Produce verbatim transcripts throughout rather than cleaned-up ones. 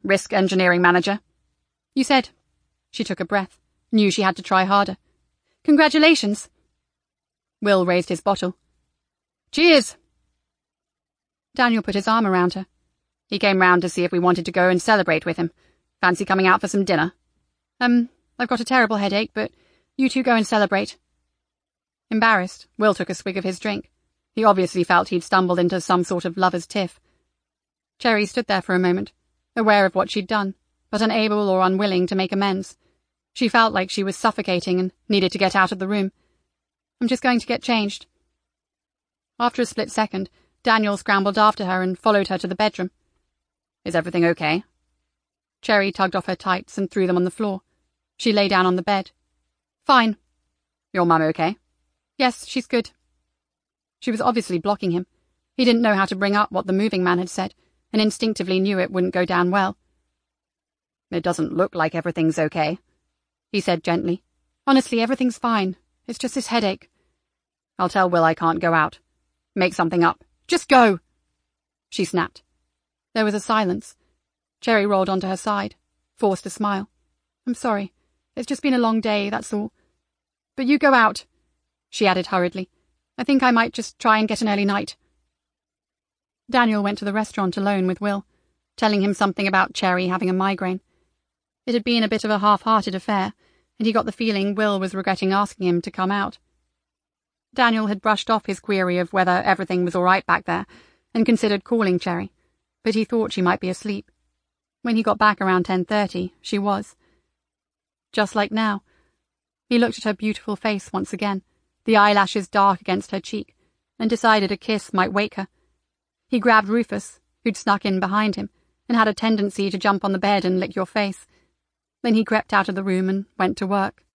Risk engineering manager. You said. She took a breath, knew she had to try harder. Congratulations. Will raised his bottle. Cheers. Daniel put his arm around her. He came round to see if we wanted to go and celebrate with him. Fancy coming out for some dinner? Um, I've got a terrible headache, but you two go and celebrate. Embarrassed, Will took a swig of his drink. He obviously felt he'd stumbled into some sort of lover's tiff. Cherry stood there for a moment, aware of what she'd done, but unable or unwilling to make amends. She felt like she was suffocating and needed to get out of the room. I'm just going to get changed. After a split second, Daniel scrambled after her and followed her to the bedroom. Is everything okay? Cherry tugged off her tights and threw them on the floor. She lay down on the bed. Fine. Your mum okay? Yes, she's good. She was obviously blocking him. He didn't know how to bring up what the moving man had said, and instinctively knew it wouldn't go down well. It doesn't look like everything's okay, he said gently. Honestly, everything's fine. It's just this headache. I'll tell Will I can't go out. Make something up. Just go! She snapped. There was a silence. Cherry rolled onto her side, forced a smile. I'm sorry. It's just been a long day, that's all. But you go out, she added hurriedly. I think I might just try and get an early night. Daniel went to the restaurant alone with Will, telling him something about Cherry having a migraine. It had been a bit of a half-hearted affair, and he got the feeling Will was regretting asking him to come out. Daniel had brushed off his query of whether everything was all right back there, and considered calling Cherry, but he thought she might be asleep. When he got back around ten thirty, she was. Just like now. He looked at her beautiful face once again, the eyelashes dark against her cheek, and decided a kiss might wake her. He grabbed Rufus, who'd snuck in behind him, and had a tendency to jump on the bed and lick your face. Then he crept out of the room and went to work.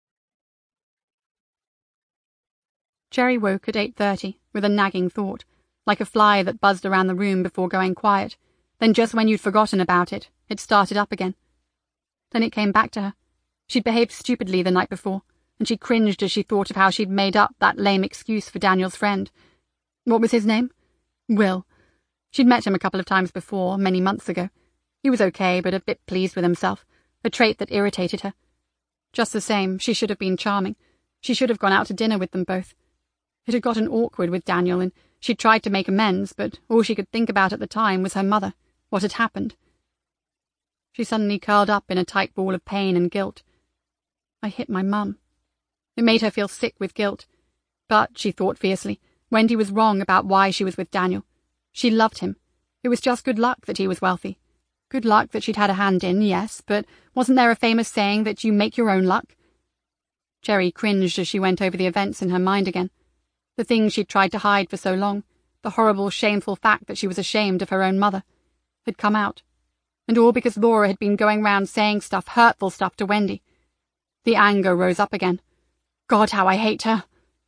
Cherry woke at eight thirty with a nagging thought, like a fly that buzzed around the room before going quiet. Then just when you'd forgotten about it, it started up again. Then it came back to her. She'd behaved stupidly the night before, and she cringed as she thought of how she'd made up that lame excuse for Daniel's friend. What was his name? Will. She'd met him a couple of times before, many months ago. He was okay, but a bit pleased with himself, a trait that irritated her. Just the same, she should have been charming. She should have gone out to dinner with them both. It had gotten awkward with Daniel, and she'd tried to make amends, but all she could think about at the time was her mother, what had happened. She suddenly curled up in a tight ball of pain and guilt. I hit my mum. It made her feel sick with guilt. But, she thought fiercely, Wendy was wrong about why she was with Daniel. She loved him. It was just good luck that he was wealthy. Good luck that she'd had a hand in, yes, but wasn't there a famous saying that you make your own luck? Cherry cringed as she went over the events in her mind again. The things she'd tried to hide for so long, the horrible, shameful fact that she was ashamed of her own mother, had come out. And all because Laura had been going round saying stuff, hurtful stuff to Wendy. The anger rose up again. God, how I hate her!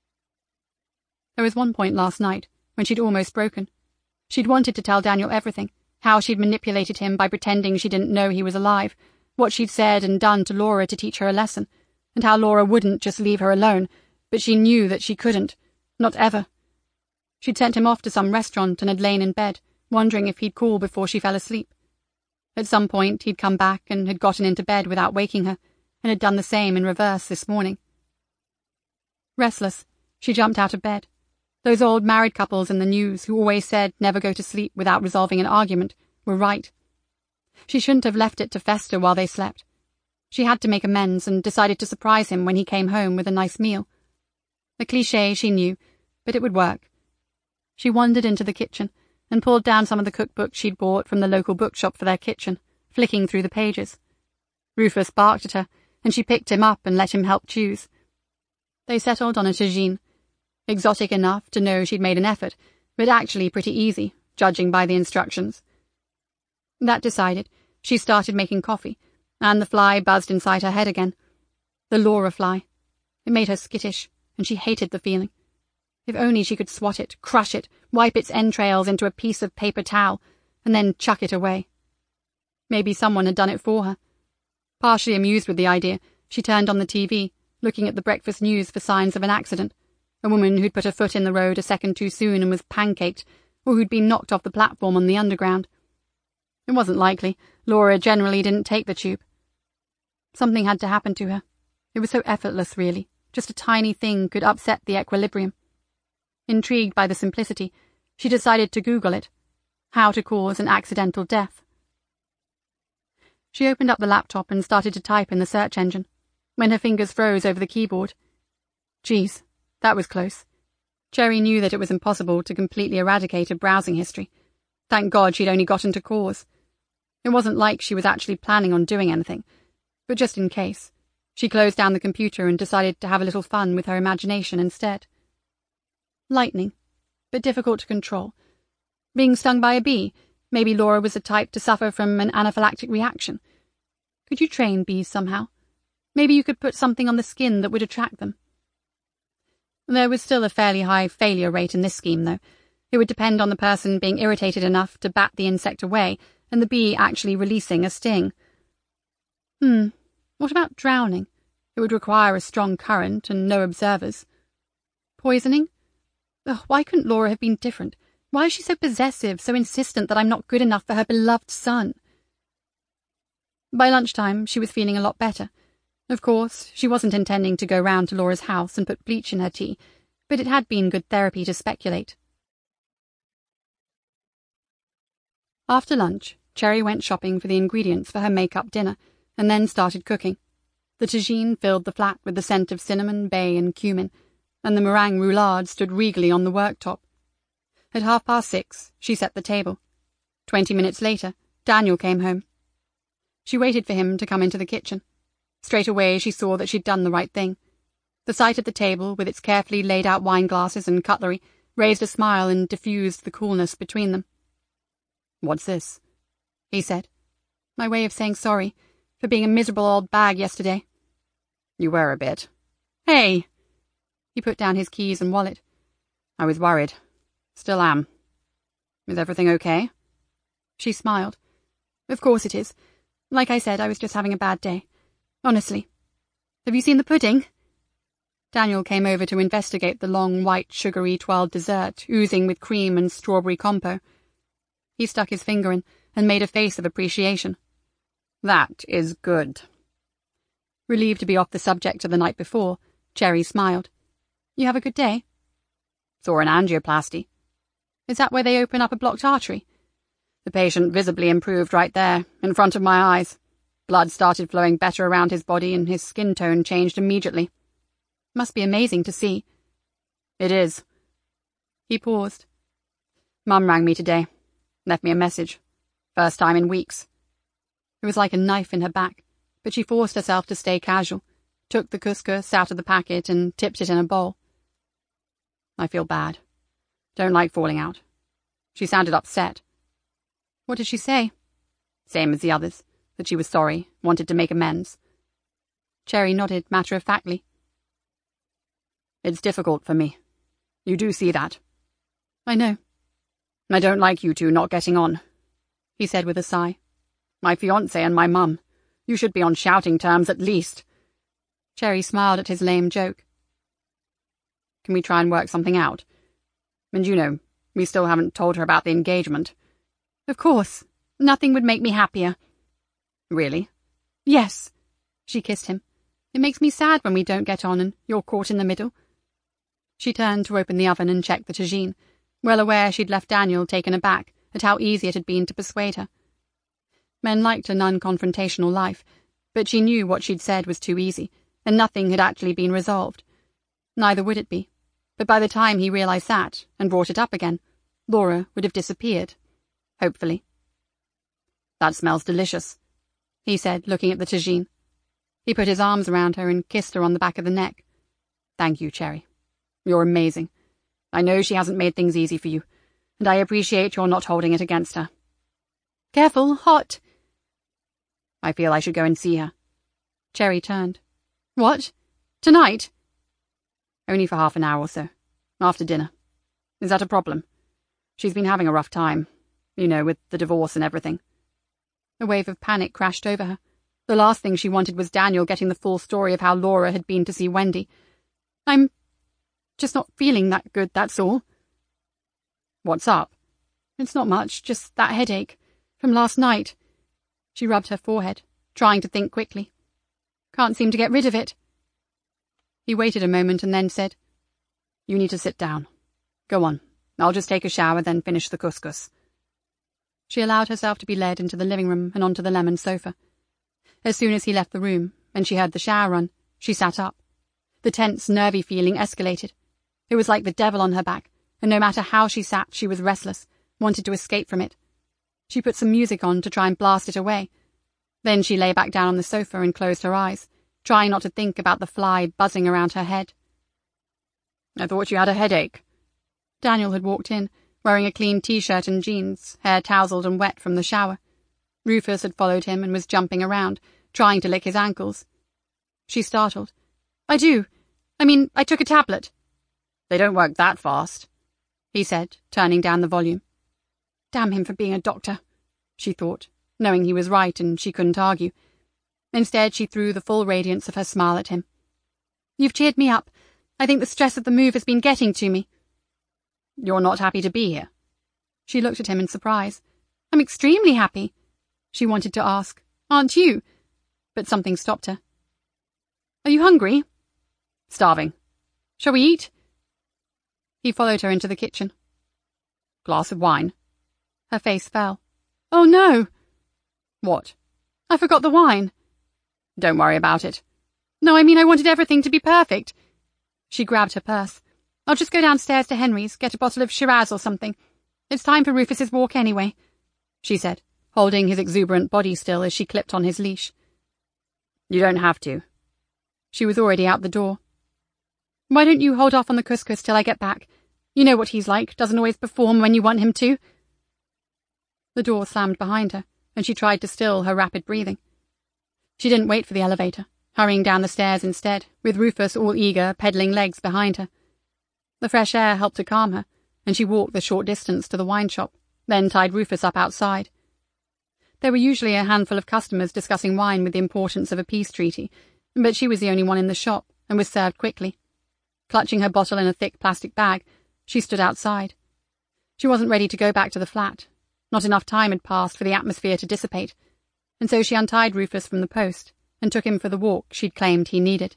There was one point last night when she'd almost broken. She'd wanted to tell Daniel everything, how she'd manipulated him by pretending she didn't know he was alive, what she'd said and done to Laura to teach her a lesson, and how Laura wouldn't just leave her alone, but she knew that she couldn't, not ever. She'd sent him off to some restaurant and had lain in bed, wondering if he'd call before she fell asleep. At some point he'd come back and had gotten into bed without waking her, and had done the same in reverse this morning. Restless, she jumped out of bed. Those old married couples in the news who always said never go to sleep without resolving an argument were right. She shouldn't have left it to fester while they slept. She had to make amends and decided to surprise him when he came home with a nice meal. A cliché, she knew, but it would work. She wandered into the kitchen and pulled down some of the cookbooks she'd bought from the local bookshop for their kitchen, flicking through the pages. Rufus barked at her, and she picked him up and let him help choose. They settled on a tagine. Exotic enough to know she'd made an effort, but actually pretty easy, judging by the instructions. That decided, she started making coffee, and the fly buzzed inside her head again. The Laura fly. It made her skittish, and she hated the feeling. If only she could swat it, crush it, wipe its entrails into a piece of paper towel, and then chuck it away. Maybe someone had done it for her. Partially amused with the idea, she turned on the T V, looking at the breakfast news for signs of an accident. A woman who'd put her foot in the road a second too soon and was pancaked, or who'd been knocked off the platform on the underground. It wasn't likely. Laura generally didn't take the tube. Something had to happen to her. It was so effortless, really. Just a tiny thing could upset the equilibrium. Intrigued by the simplicity, she decided to Google it. How to cause an accidental death. She opened up the laptop and started to type in the search engine, when her fingers froze over the keyboard. Geez, that was close. Cherry knew that it was impossible to completely eradicate a browsing history. Thank God she'd only gotten to cause. It wasn't like she was actually planning on doing anything, but just in case, she closed down the computer and decided to have a little fun with her imagination instead. Lightning, but difficult to control. Being stung by a bee, maybe Laura was the type to suffer from an anaphylactic reaction. Could you train bees somehow? Maybe you could put something on the skin that would attract them. There was still a fairly high failure rate in this scheme, though. It would depend on the person being irritated enough to bat the insect away and the bee actually releasing a sting. Hmm, what about drowning? It would require a strong current and no observers. Poisoning? Ugh, why couldn't Laura have been different? Why is she so possessive, so insistent that I'm not good enough for her beloved son? By lunchtime, she was feeling a lot better. Of course, she wasn't intending to go round to Laura's house and put bleach in her tea, but it had been good therapy to speculate. After lunch, Cherry went shopping for the ingredients for her make-up dinner, and then started cooking. The tagine filled the flat with the scent of cinnamon, bay, and cumin, and the meringue roulade stood regally on the worktop. At half past six, she set the table. Twenty minutes later, Daniel came home. She waited for him to come into the kitchen. Straight away she saw that she'd done the right thing. The sight of the table, with its carefully laid-out wine glasses and cutlery, raised a smile and diffused the coolness between them. "What's this?" he said. "My way of saying sorry, for being a miserable old bag yesterday." "You were a bit." "Hey!" He put down his keys and wallet. "I was worried. Still am. Is everything okay?" She smiled. "Of course it is. Like I said, I was just having a bad day. Honestly. Have you seen the pudding?" Daniel came over to investigate the long, white, sugary, twirled dessert, oozing with cream and strawberry compo. He stuck his finger in and made a face of appreciation. "That is good." Relieved to be off the subject of the night before, Cherry smiled. "You have a good day?" "Saw an angioplasty." "Is that where they open up a blocked artery?" "The patient visibly improved right there, in front of my eyes. Blood started flowing better around his body and his skin tone changed immediately." "Must be amazing to see." "It is." He paused. "Mum rang me today. Left me a message. First time in weeks." It was like a knife in her back, but she forced herself to stay casual, took the couscous out of the packet and tipped it in a bowl. "I feel bad. Don't like falling out." She sounded upset. "What did she say?" "Same as the others. That she was sorry, wanted to make amends." Cherry nodded matter-of-factly. "It's difficult for me. You do see that." "I know." "I don't like you two not getting on," he said with a sigh. "My fiancé and my mum. You should be on shouting terms at least." Cherry smiled at his lame joke. "Can we try and work something out? And you know, we still haven't told her about the engagement." "Of course. Nothing would make me happier." "Really?" "Yes." She kissed him. "It makes me sad when we don't get on and you're caught in the middle." She turned to open the oven and check the tagine, well aware she'd left Daniel taken aback at how easy it had been to persuade her. Men liked a non-confrontational life, but she knew what she'd said was too easy, and nothing had actually been resolved. Neither would it be, but by the time he realized that, and brought it up again, Laura would have disappeared. Hopefully. "That smells delicious," he said, looking at the tagine. He put his arms around her and kissed her on the back of the neck. "Thank you, Cherry. You're amazing. I know she hasn't made things easy for you, and I appreciate your not holding it against her." "Careful, hot." "I feel I should go and see her." Cherry turned. "What? Tonight?" "Only for half an hour or so. After dinner. Is that a problem? She's been having a rough time. You know, with the divorce and everything." A wave of panic crashed over her. The last thing she wanted was Daniel getting the full story of how Laura had been to see Wendy. "I'm just not feeling that good, that's all." "What's up?" "It's not much, just that headache. From last night. She rubbed her forehead, trying to think quickly. Can't seem to get rid of it. He waited a moment and then said, You need to sit down. Go on. I'll just take a shower, then finish the couscous. She allowed herself to be led into the living room and onto the lemon sofa. As soon as he left the room, and she heard the shower run, she sat up. The tense, nervy feeling escalated. It was like the devil on her back, and no matter how she sat, she was restless, wanted to escape from it. She put some music on to try and blast it away. Then she lay back down on the sofa and closed her eyes, trying not to think about the fly buzzing around her head. I thought you had a headache. Daniel had walked in, wearing a clean t-shirt and jeans, hair tousled and wet from the shower. Rufus had followed him and was jumping around, trying to lick his ankles. She startled. I do. I mean, I took a tablet. They don't work that fast, he said, turning down the volume. Damn him for being a doctor, she thought, knowing he was right and she couldn't argue. Instead, she threw the full radiance of her smile at him. You've cheered me up. I think the stress of the move has been getting to me. You're not happy to be here? She looked at him in surprise. I'm extremely happy. She wanted to ask, Aren't you? But something stopped her. Are you hungry? Starving. Shall we eat? He followed her into the kitchen. Glass of wine. Her face fell. Oh, no. What? I forgot the wine. Don't worry about it. No, I mean I wanted everything to be perfect. She grabbed her purse. I'll just go downstairs to Henry's, get a bottle of Shiraz or something. It's time for Rufus's walk anyway, she said, holding his exuberant body still as she clipped on his leash. You don't have to. She was already out the door. Why don't you hold off on the couscous till I get back? You know what he's like, doesn't always perform when you want him to. The door slammed behind her, and she tried to still her rapid breathing. She didn't wait for the elevator, hurrying down the stairs instead, with Rufus all eager, peddling legs behind her. The fresh air helped to calm her, and she walked the short distance to the wine shop, then tied Rufus up outside. There were usually a handful of customers discussing wine with the importance of a peace treaty, but she was the only one in the shop, and was served quickly. Clutching her bottle in a thick plastic bag, she stood outside. She wasn't ready to go back to the flat. Not enough time had passed for the atmosphere to dissipate, and so she untied Rufus from the post and took him for the walk she'd claimed he needed.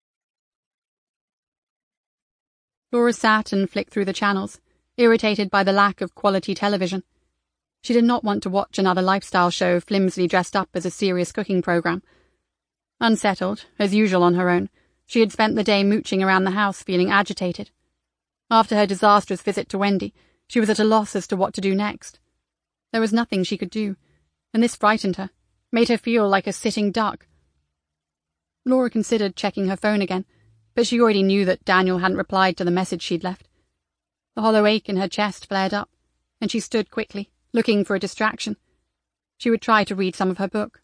Laura sat and flicked through the channels, irritated by the lack of quality television. She did not want to watch another lifestyle show flimsily dressed up as a serious cooking program. Unsettled, as usual on her own, she had spent the day mooching around the house feeling agitated. After her disastrous visit to Wendy, she was at a loss as to what to do next. There was nothing she could do, and this frightened her, made her feel like a sitting duck. Laura considered checking her phone again, but she already knew that Daniel hadn't replied to the message she'd left. The hollow ache in her chest flared up, and she stood quickly, looking for a distraction. She would try to read some of her book.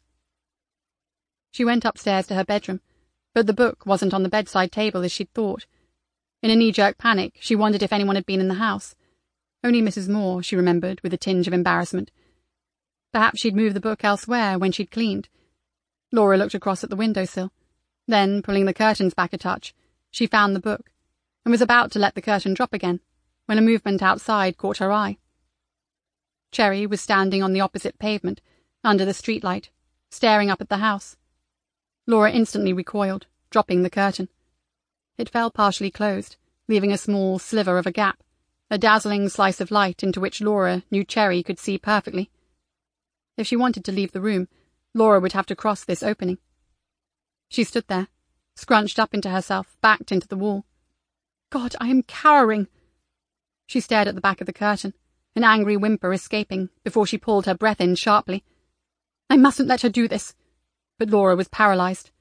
She went upstairs to her bedroom, but the book wasn't on the bedside table as she'd thought. In a knee-jerk panic, she wondered if anyone had been in the house. Only Missus Moore, she remembered, with a tinge of embarrassment. Perhaps she'd moved the book elsewhere when she'd cleaned. Laura looked across at the windowsill. Then, pulling the curtains back a touch, she found the book, and was about to let the curtain drop again, when a movement outside caught her eye. Cherry was standing on the opposite pavement, under the streetlight, staring up at the house. Laura instantly recoiled, dropping the curtain. It fell partially closed, leaving a small sliver of a gap, a dazzling slice of light into which Laura knew Cherry could see perfectly. If she wanted to leave the room, Laura would have to cross this opening. She stood there, scrunched up into herself, backed into the wall. God, I am cowering! She stared at the back of the curtain, an angry whimper escaping before she pulled her breath in sharply. I mustn't let her do this. But Laura was paralyzed.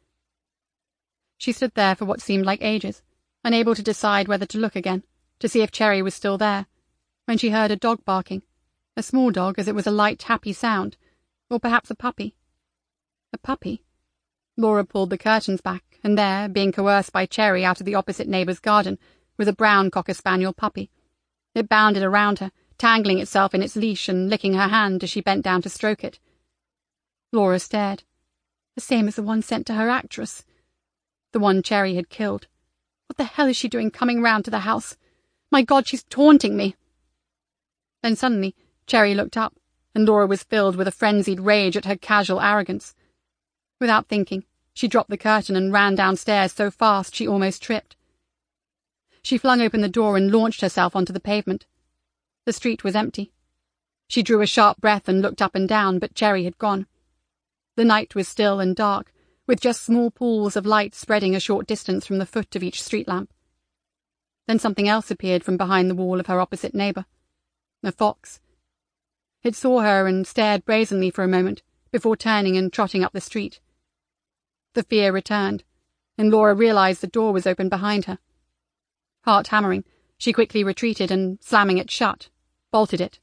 She stood there for what seemed like ages, unable to decide whether to look again, to see if Cherry was still there, when she heard a dog barking, a small dog as it was a light, happy sound, or perhaps a puppy. A puppy? Laura pulled the curtains back, and there, being coerced by Cherry out of the opposite neighbour's garden, was a brown cocker-spaniel puppy. It bounded around her, tangling itself in its leash and licking her hand as she bent down to stroke it. Laura stared. The same as the one sent to her actress. The one Cherry had killed. What the hell is she doing coming round to the house? My God, she's taunting me! Then suddenly, Cherry looked up, and Laura was filled with a frenzied rage at her casual arrogance. Without thinking, she dropped the curtain and ran downstairs so fast she almost tripped. She flung open the door and launched herself onto the pavement. The street was empty. She drew a sharp breath and looked up and down, but Cherry had gone. The night was still and dark, with just small pools of light spreading a short distance from the foot of each street lamp. Then something else appeared from behind the wall of her opposite neighbour. A fox. It saw her and stared brazenly for a moment, before turning and trotting up the street. The fear returned, and Laura realised the door was open behind her. Heart hammering, she quickly retreated and, slamming it shut, bolted it.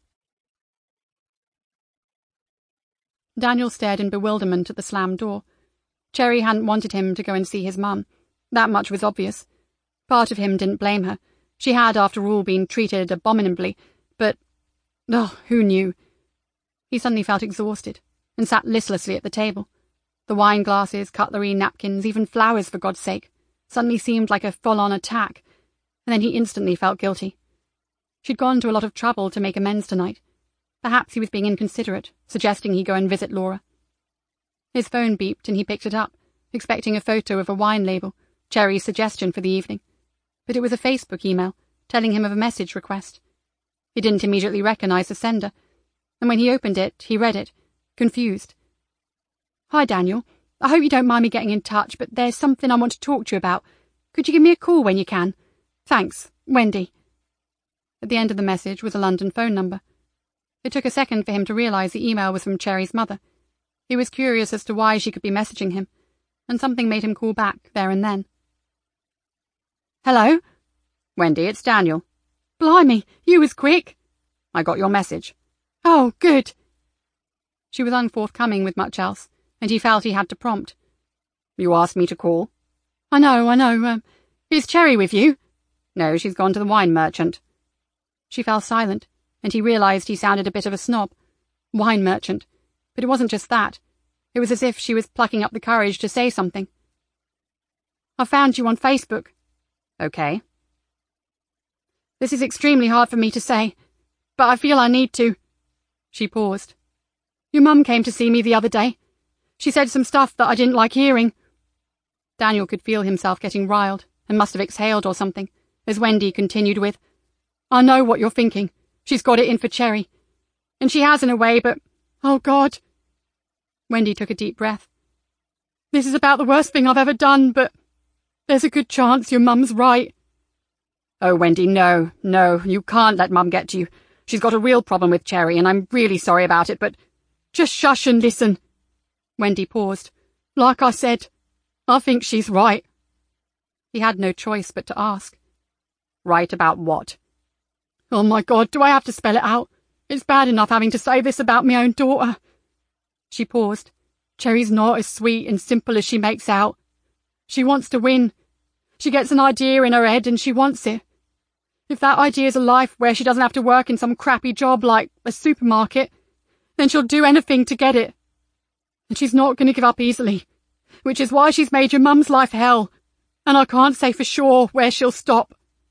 Daniel stared in bewilderment at the slammed door. Cherry hadn't wanted him to go and see his mum. That much was obvious. Part of him didn't blame her. She had, after all, been treated abominably, but, oh, who knew? He suddenly felt exhausted, and sat listlessly at the table. The wine glasses, cutlery, napkins, even flowers, for God's sake, suddenly seemed like a full-on attack, and then he instantly felt guilty. She'd gone to a lot of trouble to make amends tonight. Perhaps he was being inconsiderate, suggesting he go and visit Laura. His phone beeped and he picked it up, expecting a photo of a wine label, Cherry's suggestion for the evening. But it was a Facebook email, telling him of a message request. He didn't immediately recognise the sender, and when he opened it, he read it, confused. Hi, Daniel. I hope you don't mind me getting in touch, but there's something I want to talk to you about. Could you give me a call when you can? Thanks, Wendy. At the end of the message was a London phone number. It took a second for him to realise the email was from Cherry's mother. He was curious as to why she could be messaging him, and something made him call back there and then. Hello? Wendy, it's Daniel. Blimey, you was quick. I got your message. Oh, good. She was unforthcoming with much else, and he felt he had to prompt. You asked me to call? I know, I know. Um, is Cherry with you? No, she's gone to the wine merchant. She fell silent, and he realised he sounded a bit of a snob. Wine merchant. But it wasn't just that. It was as if she was plucking up the courage to say something. I found you on Facebook. Okay. This is extremely hard for me to say, but I feel I need to. She paused. Your mum came to see me the other day. She said some stuff that I didn't like hearing. Daniel could feel himself getting riled, and must have exhaled or something, as Wendy continued with, I know what you're thinking. She's got it in for Cherry. And she has in a way, but, oh God. Wendy took a deep breath. This is about the worst thing I've ever done, but there's a good chance your mum's right. Oh, Wendy, no, no, you can't let Mum get to you. She's got a real problem with Cherry, and I'm really sorry about it, but... Just shush and listen. Wendy paused. Like I said, I think she's right. He had no choice but to ask. Right about what? Oh my God, do I have to spell it out? It's bad enough having to say this about my own daughter. She paused. Cherry's not as sweet and simple as she makes out. She wants to win. She gets an idea in her head and she wants it. If that idea is a life where she doesn't have to work in some crappy job like a supermarket, then she'll do anything to get it. And she's not going to give up easily, which is why she's made your mum's life hell, and I can't say for sure where she'll stop.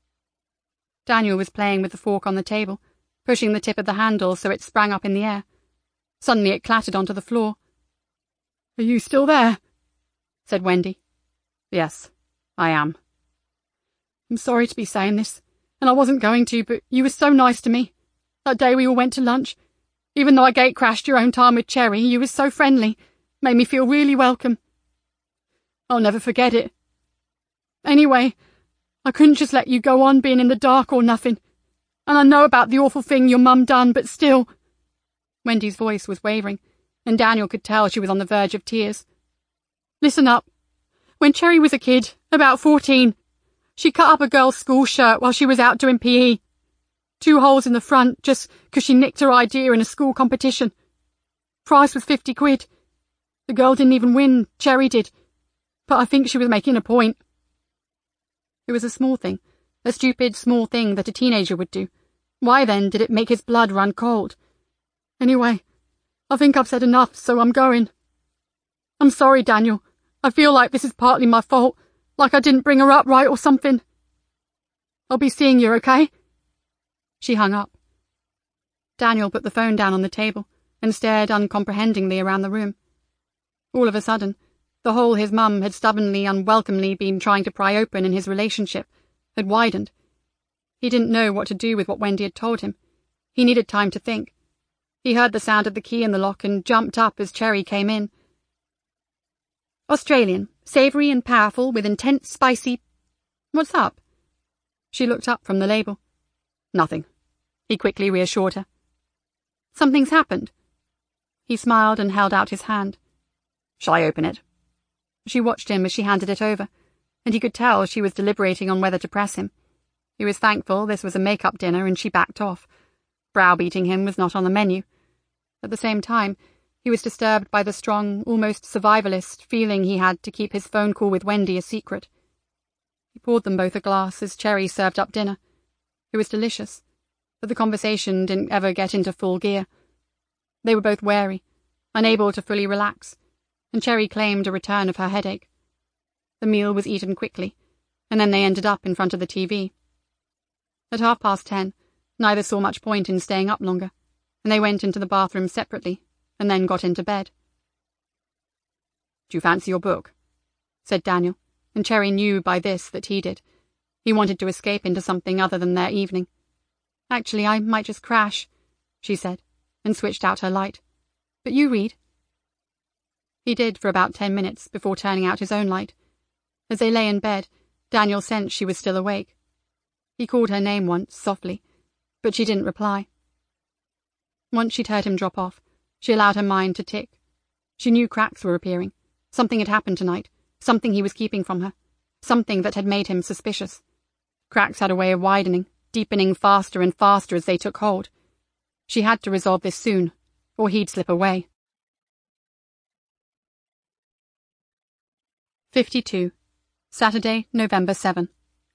Daniel was playing with the fork on the table, pushing the tip of the handle so it sprang up in the air. Suddenly it clattered onto the floor. Are you still there? Said Wendy. Yes, I am. I'm sorry to be saying this, and I wasn't going to, but you were so nice to me. That day we all went to lunch. Even though I gate-crashed your own time with Cherry, you was so friendly, made me feel really welcome. I'll never forget it. Anyway, I couldn't just let you go on being in the dark or nothing. And I know about the awful thing your mum done, but still... Wendy's voice was wavering, and Daniel could tell she was on the verge of tears. Listen up. When Cherry was a kid, about fourteen, she cut up a girl's school shirt while she was out doing P E. Two holes in the front just 'cause she nicked her idea in a school competition. Price was fifty quid. The girl didn't even win, Cherry did. But I think she was making a point. It was a small thing, a stupid small thing that a teenager would do. Why then did it make his blood run cold? Anyway, I think I've said enough, so I'm going. I'm sorry, Daniel. I feel like this is partly my fault, like I didn't bring her up right or something. I'll be seeing you, okay? She hung up. Daniel put the phone down on the table, and stared uncomprehendingly around the room. All of a sudden, the hole his mum had stubbornly, unwelcomely been trying to pry open in his relationship had widened. He didn't know what to do with what Wendy had told him. He needed time to think. He heard the sound of the key in the lock and jumped up as Cherry came in. Australian, savoury and powerful with intense spicy... What's up? She looked up from the label. Nothing, he quickly reassured her. Something's happened. He smiled and held out his hand. Shall I open it? She watched him as she handed it over, and he could tell she was deliberating on whether to press him. He was thankful this was a make-up dinner and she backed off. Browbeating him was not on the menu. At the same time, he was disturbed by the strong, almost survivalist feeling he had to keep his phone call with Wendy a secret. He poured them both a glass as Cherry served up dinner. It was delicious, but the conversation didn't ever get into full gear. They were both wary, unable to fully relax, and Cherry claimed a return of her headache. The meal was eaten quickly, and then they ended up in front of the T V. At half past ten, neither saw much point in staying up longer, and they went into the bathroom separately, and then got into bed. "Do you fancy your book?" said Daniel, and Cherry knew by this that he did. He wanted to escape into something other than their evening. "Actually, I might just crash," she said, and switched out her light. "But you read." He did for about ten minutes before turning out his own light. As they lay in bed, Daniel sensed she was still awake. He called her name once, softly, but she didn't reply. Once she'd heard him drop off, she allowed her mind to tick. She knew cracks were appearing. Something had happened tonight, something he was keeping from her, something that had made him suspicious. Cracks had a way of widening, deepening faster and faster as they took hold. She had to resolve this soon, or he'd slip away. fifty-two. Saturday, November seventh.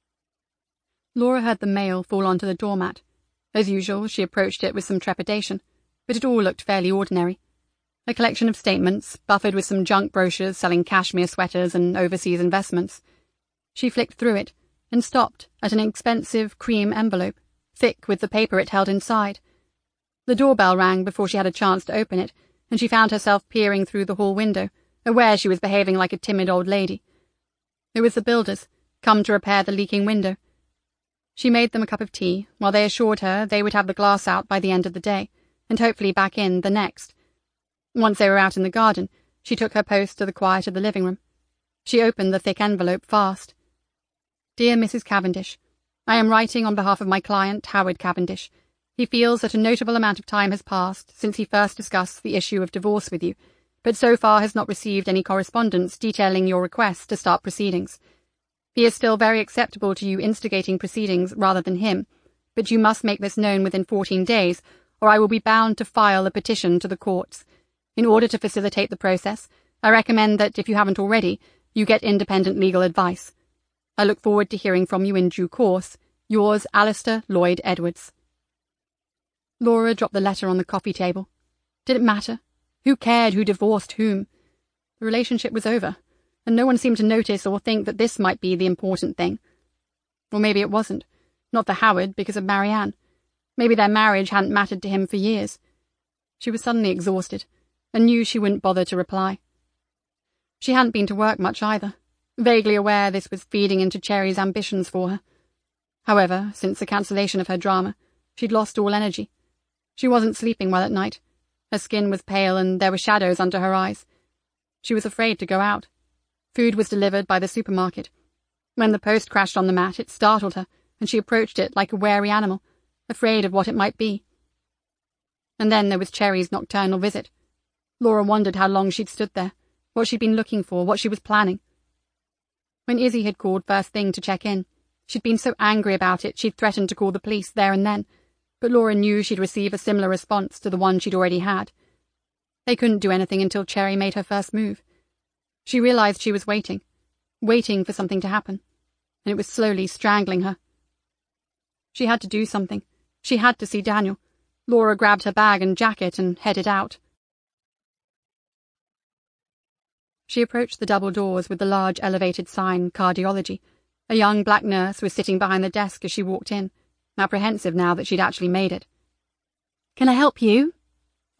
Laura heard the mail fall onto the doormat. As usual, she approached it with some trepidation, but it all looked fairly ordinary. A collection of statements, buffered with some junk brochures selling cashmere sweaters and overseas investments. She flicked through it, and stopped at an expensive cream envelope, thick with the paper it held inside. The doorbell rang before she had a chance to open it, and she found herself peering through the hall window, aware she was behaving like a timid old lady. It was the builders, come to repair the leaking window. She made them a cup of tea, while they assured her they would have the glass out by the end of the day, and hopefully back in the next. Once they were out in the garden, she took her post to the quiet of the living room. She opened the thick envelope fast. Dear Missus Cavendish, I am writing on behalf of my client, Howard Cavendish. He feels that a notable amount of time has passed since he first discussed the issue of divorce with you, but so far has not received any correspondence detailing your request to start proceedings. He is still very acceptable to you instigating proceedings rather than him, but you must make this known within fourteen days, or I will be bound to file a petition to the courts. In order to facilitate the process, I recommend that, if you haven't already, you get independent legal advice. I look forward to hearing from you in due course. Yours, Alistair Lloyd Edwards. Laura dropped the letter on the coffee table. Did it matter? Who cared who divorced whom? The relationship was over, and no one seemed to notice or think that this might be the important thing. Or maybe it wasn't. Not for Howard, because of Marianne. Maybe their marriage hadn't mattered to him for years. She was suddenly exhausted, and knew she wouldn't bother to reply. She hadn't been to work much either, vaguely aware this was feeding into Cherry's ambitions for her. However, since the cancellation of her drama, she'd lost all energy. She wasn't sleeping well at night. Her skin was pale and there were shadows under her eyes. She was afraid to go out. Food was delivered by the supermarket. When the post crashed on the mat, it startled her, and she approached it like a wary animal, afraid of what it might be. And then there was Cherry's nocturnal visit. Laura wondered how long she'd stood there, what she'd been looking for, what she was planning. When Izzy had called first thing to check in, she'd been so angry about it she'd threatened to call the police there and then, but Laura knew she'd receive a similar response to the one she'd already had. They couldn't do anything until Cherry made her first move. She realized she was waiting, waiting for something to happen, and it was slowly strangling her. She had to do something. She had to see Daniel. Laura grabbed her bag and jacket and headed out. She approached the double doors with the large elevated sign, Cardiology. A young black nurse was sitting behind the desk as she walked in, apprehensive now that she'd actually made it. "Can I help you?"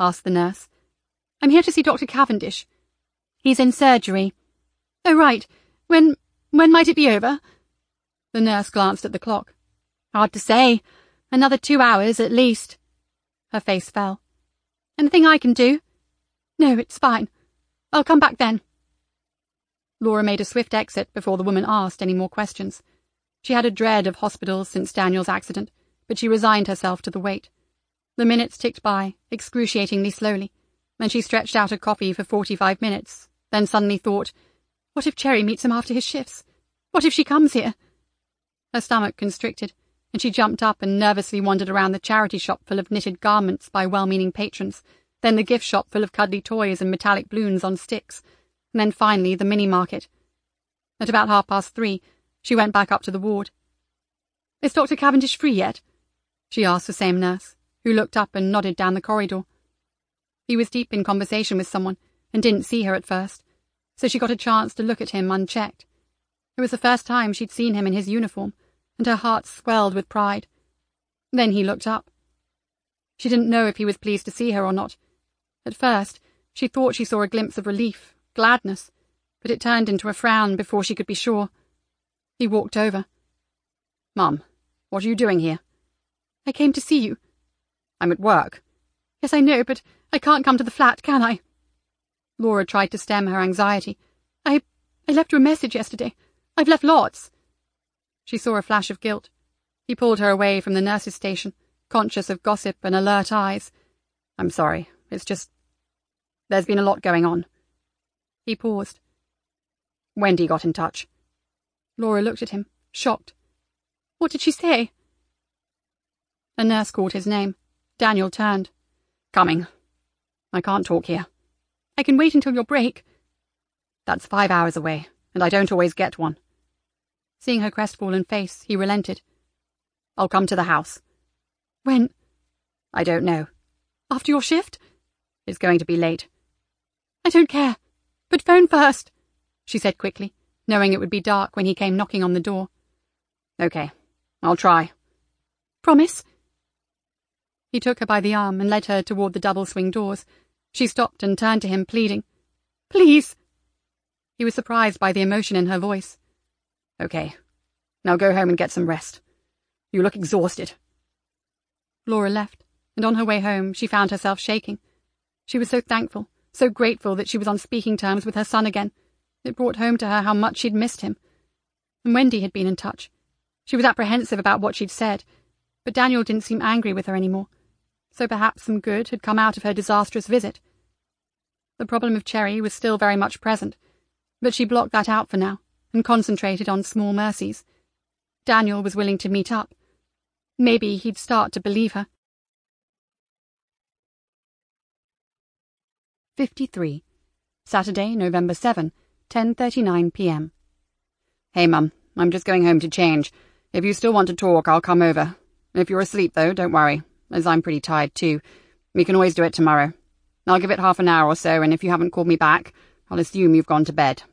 asked the nurse. I'm here to see Doctor Cavendish. He's in surgery. Oh, right. When, when might it be over? The nurse glanced at the clock. Hard to say. Another two hours at least. Her face fell. Anything I can do? No, it's fine. I'll come back then. Laura made a swift exit before the woman asked any more questions. She had a dread of hospitals since Daniel's accident, but she resigned herself to the wait. The minutes ticked by, excruciatingly slowly, and she stretched out a coffee for forty-five minutes, then suddenly thought, what if Cherry meets him after his shifts? What if she comes here? Her stomach constricted, and she jumped up and nervously wandered around the charity shop full of knitted garments by well-meaning patrons, then the gift shop full of cuddly toys and metallic balloons on sticks, and then finally the mini-market. At about half past three, she went back up to the ward. Is Doctor Cavendish free yet? She asked the same nurse, who looked up and nodded down the corridor. He was deep in conversation with someone, and didn't see her at first, so she got a chance to look at him unchecked. It was the first time she'd seen him in his uniform, and her heart swelled with pride. Then he looked up. She didn't know if he was pleased to see her or not. At first, she thought she saw a glimpse of relief, gladness, but it turned into a frown before she could be sure. He walked over. Mum, what are you doing here? I came to see you. I'm at work. Yes, I know, but I can't come to the flat, can I? Laura tried to stem her anxiety. I... I left you a message yesterday. I've left lots. She saw a flash of guilt. He pulled her away from the nurse's station, conscious of gossip and alert eyes. I'm sorry. It's just... There's been a lot going on. He paused. Wendy got in touch. Laura looked at him, shocked. What did she say? A nurse called his name. Daniel turned. Coming. I can't talk here. I can wait until your break. That's five hours away, and I don't always get one. Seeing her crestfallen face, he relented. I'll come to the house. When? I don't know. After your shift? It's going to be late. I don't care. But phone first, she said quickly, knowing it would be dark when he came knocking on the door. Okay, I'll try. Promise? He took her by the arm and led her toward the double-swing doors. She stopped and turned to him, pleading. Please. He was surprised by the emotion in her voice. Okay, now go home and get some rest. You look exhausted. Laura left, and on her way home she found herself shaking. She was so thankful, so grateful that she was on speaking terms with her son again. It brought home to her how much she'd missed him. And Wendy had been in touch. She was apprehensive about what she'd said, but Daniel didn't seem angry with her anymore. So perhaps some good had come out of her disastrous visit. The problem of Cherry was still very much present, but she blocked that out for now and concentrated on small mercies. Daniel was willing to meet up. Maybe he'd start to believe her. fifty-three. Saturday, November seventh, ten thirty-nine p m Hey, Mum, I'm just going home to change. If you still want to talk, I'll come over. If you're asleep, though, don't worry, as I'm pretty tired, too. We can always do it tomorrow. I'll give it half an hour or so, and if you haven't called me back, I'll assume you've gone to bed.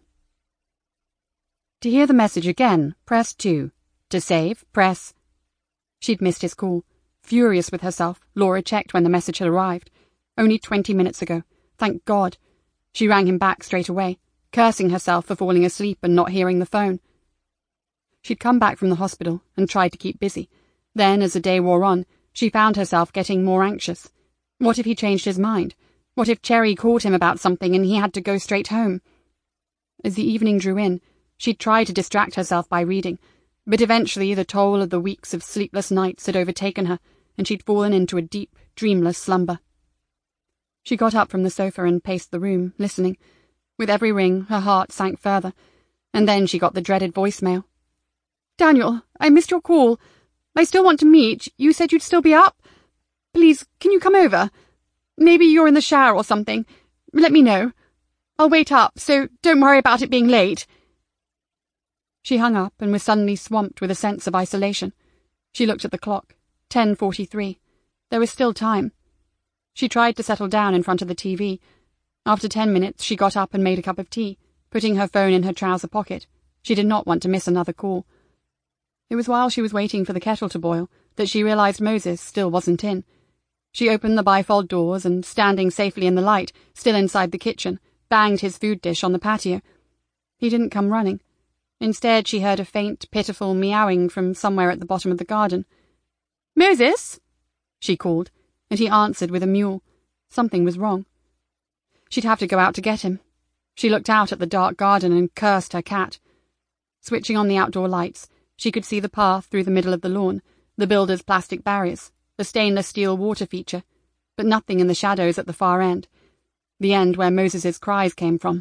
To hear the message again, press two. To save, press... She'd missed his call. Furious with herself, Laura checked when the message had arrived. Only twenty minutes ago. Thank God. She rang him back straight away, cursing herself for falling asleep and not hearing the phone. She'd come back from the hospital and tried to keep busy. Then, as the day wore on, she found herself getting more anxious. What if he changed his mind? What if Cherry called him about something and he had to go straight home? As the evening drew in, she'd tried to distract herself by reading, but eventually the toll of the weeks of sleepless nights had overtaken her, and she'd fallen into a deep, dreamless slumber. She got up from the sofa and paced the room, listening. With every ring, her heart sank further, and then she got the dreaded voicemail. Daniel, I missed your call. I still want to meet. You said you'd still be up. Please, can you come over? Maybe you're in the shower or something. Let me know. I'll wait up, so don't worry about it being late. She hung up and was suddenly swamped with a sense of isolation. She looked at the clock. ten forty-three. There was still time. She tried to settle down in front of the T V. After ten minutes, she got up and made a cup of tea, putting her phone in her trouser pocket. She did not want to miss another call. It was while she was waiting for the kettle to boil that she realized Moses still wasn't in. She opened the bifold doors and, standing safely in the light, still inside the kitchen, banged his food dish on the patio. He didn't come running. Instead, she heard a faint, pitiful meowing from somewhere at the bottom of the garden. "Moses?" she called, and he answered with a mew. Something was wrong. She'd have to go out to get him. She looked out at the dark garden and cursed her cat. Switching on the outdoor lights, she could see the path through the middle of the lawn, the builder's plastic barriers, the stainless steel water feature, but nothing in the shadows at the far end, the end where Moses's cries came from.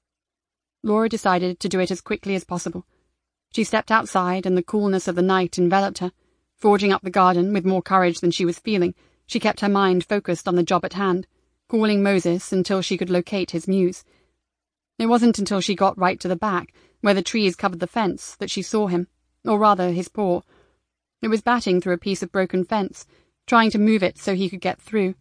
Laura decided to do it as quickly as possible. She stepped outside and the coolness of the night enveloped her. Forging up the garden with more courage than she was feeling, she kept her mind focused on the job at hand, calling Moses until she could locate his mews. It wasn't until she got right to the back, where the trees covered the fence, that she saw him, or rather his paw. It was batting through a piece of broken fence, trying to move it so he could get through.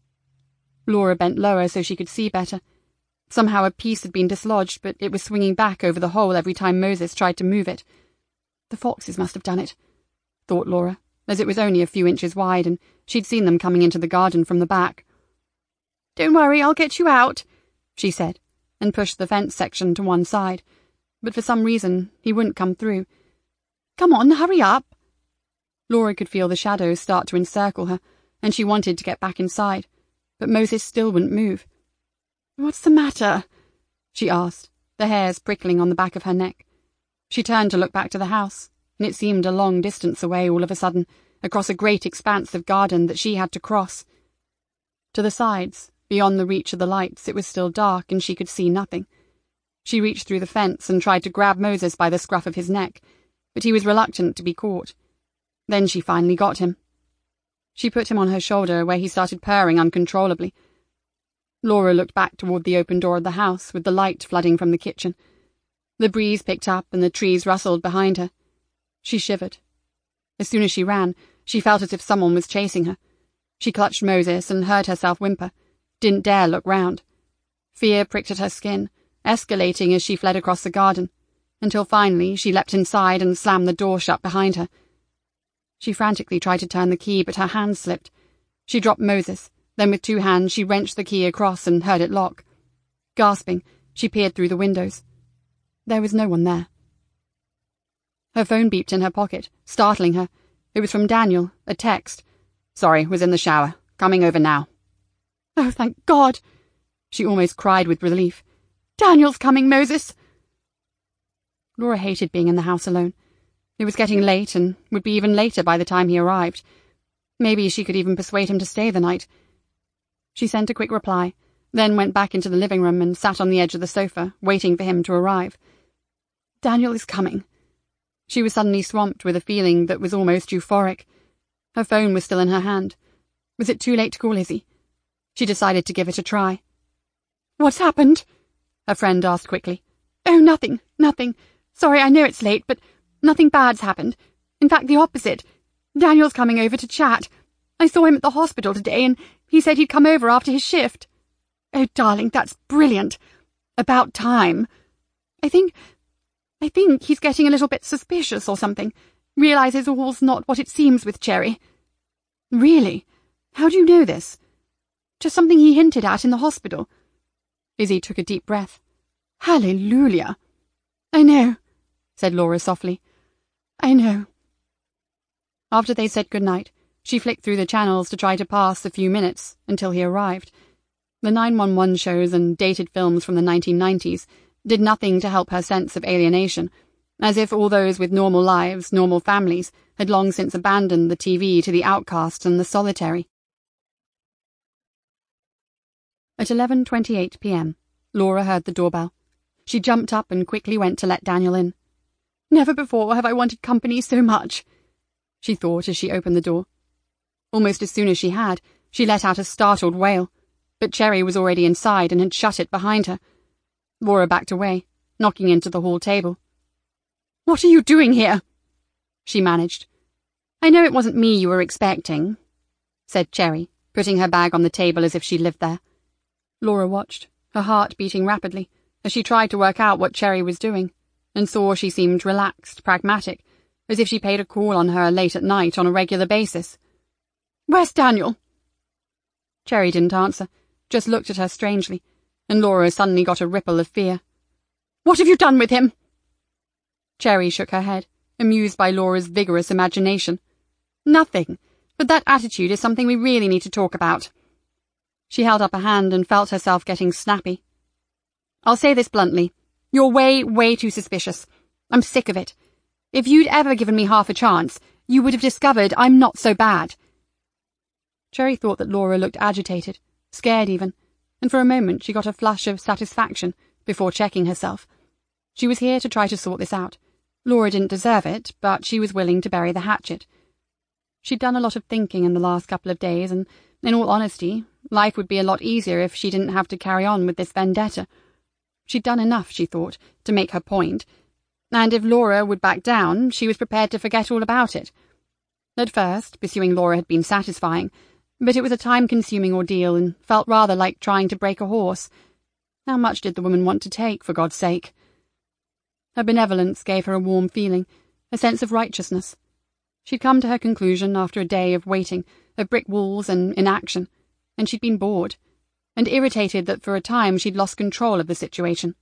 Laura bent lower so she could see better. Somehow a piece had been dislodged, but it was swinging back over the hole every time Moses tried to move it. The foxes must have done it, thought Laura, as it was only a few inches wide and she'd seen them coming into the garden from the back. "Don't worry, I'll get you out," she said, and pushed the fence section to one side, but for some reason he wouldn't come through. "Come on, hurry up." Laura could feel the shadows start to encircle her, and she wanted to get back inside, but Moses still wouldn't move. "What's the matter?" she asked, the hairs prickling on the back of her neck. She turned to look back to the house, and it seemed a long distance away all of a sudden, across a great expanse of garden that she had to cross. To the sides, beyond the reach of the lights, it was still dark and she could see nothing. She reached through the fence and tried to grab Moses by the scruff of his neck, but he was reluctant to be caught. Then she finally got him. She put him on her shoulder, where he started purring uncontrollably. Laura looked back toward the open door of the house, with the light flooding from the kitchen. The breeze picked up and the trees rustled behind her. She shivered. As soon as she ran, she felt as if someone was chasing her. She clutched Moses and heard herself whimper, didn't dare look round. Fear pricked at her skin, escalating as she fled across the garden, until finally she leapt inside and slammed the door shut behind her. She frantically tried to turn the key, but her hand slipped. She dropped Moses, then with two hands she wrenched the key across and heard it lock. Gasping, she peered through the windows. There was no one there. Her phone beeped in her pocket, startling her. It was from Daniel, a text. "Sorry, was in the shower. Coming over now." "Oh, thank God!" she almost cried with relief. "Daniel's coming, Moses!" Laura hated being in the house alone. It was getting late and would be even later by the time he arrived. Maybe she could even persuade him to stay the night. She sent a quick reply, then went back into the living room and sat on the edge of the sofa, waiting for him to arrive. Daniel is coming. She was suddenly swamped with a feeling that was almost euphoric. Her phone was still in her hand. Was it too late to call Izzy? She decided to give it a try. "What's happened?" her friend asked quickly. "Oh, nothing, nothing. Sorry, I know it's late, but nothing bad's happened. In fact, the opposite. Daniel's coming over to chat. I saw him at the hospital today, and he said he'd come over after his shift. Oh, darling, that's brilliant. About time. I think... I think he's getting a little bit suspicious or something. Realizes all's not what it seems with Cherry." "Really? How do you know this?" "Just something he hinted at in the hospital." Izzy took a deep breath. "Hallelujah." "I know," said Laura softly. "I know." After they said goodnight, she flicked through the channels to try to pass the few minutes until he arrived. The nine one one shows and dated films from the nineteen nineties did nothing to help her sense of alienation, as if all those with normal lives, normal families, had long since abandoned the T V to the outcast and the solitary. At eleven twenty-eight p m, Laura heard the doorbell. She jumped up and quickly went to let Daniel in. "Never before have I wanted company so much," she thought as she opened the door. Almost as soon as she had, she let out a startled wail, but Cherry was already inside and had shut it behind her. Laura backed away, knocking into the hall table. "What are you doing here?" she managed. "I know it wasn't me you were expecting," said Cherry, putting her bag on the table as if she lived there. Laura watched, her heart beating rapidly, as she tried to work out what Cherry was doing, and saw she seemed relaxed, pragmatic, as if she paid a call on her late at night on a regular basis. "Where's Daniel?" Cherry didn't answer, just looked at her strangely, and Laura suddenly got a ripple of fear. "What have you done with him?" Cherry shook her head, amused by Laura's vigorous imagination. "Nothing, but that attitude is something we really need to talk about." She held up a hand and felt herself getting snappy. "I'll say this bluntly. You're way, way too suspicious. I'm sick of it. If you'd ever given me half a chance, you would have discovered I'm not so bad." Cherry thought that Laura looked agitated, scared even, and for a moment she got a flush of satisfaction before checking herself. She was here to try to sort this out. Laura didn't deserve it, but she was willing to bury the hatchet. She'd done a lot of thinking in the last couple of days, and, in all honesty, life would be a lot easier if she didn't have to carry on with this vendetta. She'd done enough, she thought, to make her point, and if Laura would back down, she was prepared to forget all about it. At first, pursuing Laura had been satisfying, but it was a time-consuming ordeal and felt rather like trying to break a horse. How much did the woman want to take, for God's sake? Her benevolence gave her a warm feeling, a sense of righteousness. She'd come to her conclusion after a day of waiting, of brick walls and inaction, and she'd been bored, and irritated that for a time she'd lost control of the situation.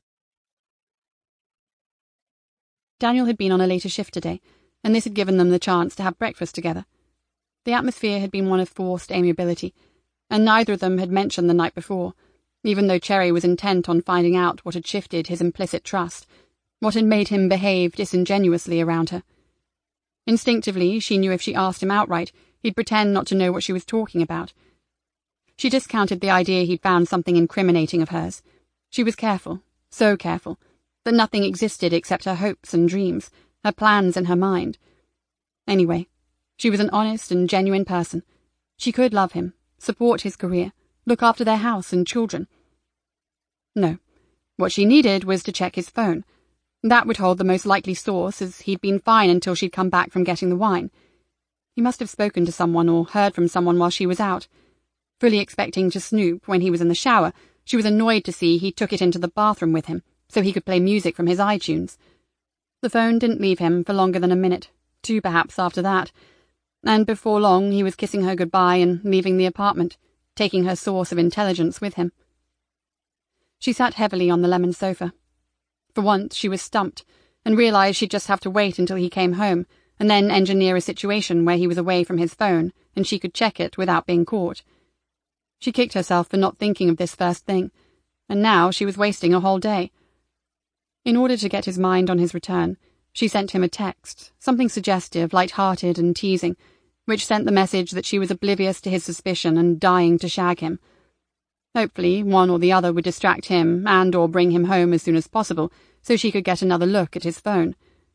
Daniel had been on a later shift today, and this had given them the chance to have breakfast together. The atmosphere had been one of forced amiability, and neither of them had mentioned the night before, even though Cherry was intent on finding out what had shifted his implicit trust, what had made him behave disingenuously around her. Instinctively, she knew if she asked him outright, he'd pretend not to know what she was talking about. She discounted the idea he'd found something incriminating of hers. She was careful, so careful, that nothing existed except her hopes and dreams, her plans in her mind. Anyway, she was an honest and genuine person. She could love him, support his career, look after their house and children. No, what she needed was to check his phone. That would hold the most likely source, as he'd been fine until she'd come back from getting the wine. He must have spoken to someone or heard from someone while she was out. Fully expecting to snoop when he was in the shower, she was annoyed to see he took it into the bathroom with him, so he could play music from his iTunes. The phone didn't leave him for longer than a minute, two perhaps after that, and before long he was kissing her goodbye and leaving the apartment, taking her source of intelligence with him. She sat heavily on the lemon sofa. For once she was stumped, and realised she'd just have to wait until he came home, and then engineer a situation where he was away from his phone, and she could check it without being caught. She kicked herself for not thinking of this first thing, and now she was wasting a whole day. In order to get his mind on his return, she sent him a text, something suggestive, light-hearted and teasing, which sent the message that she was oblivious to his suspicion and dying to shag him. Hopefully, one or the other would distract him and or bring him home as soon as possible, so she could get another look at his phone.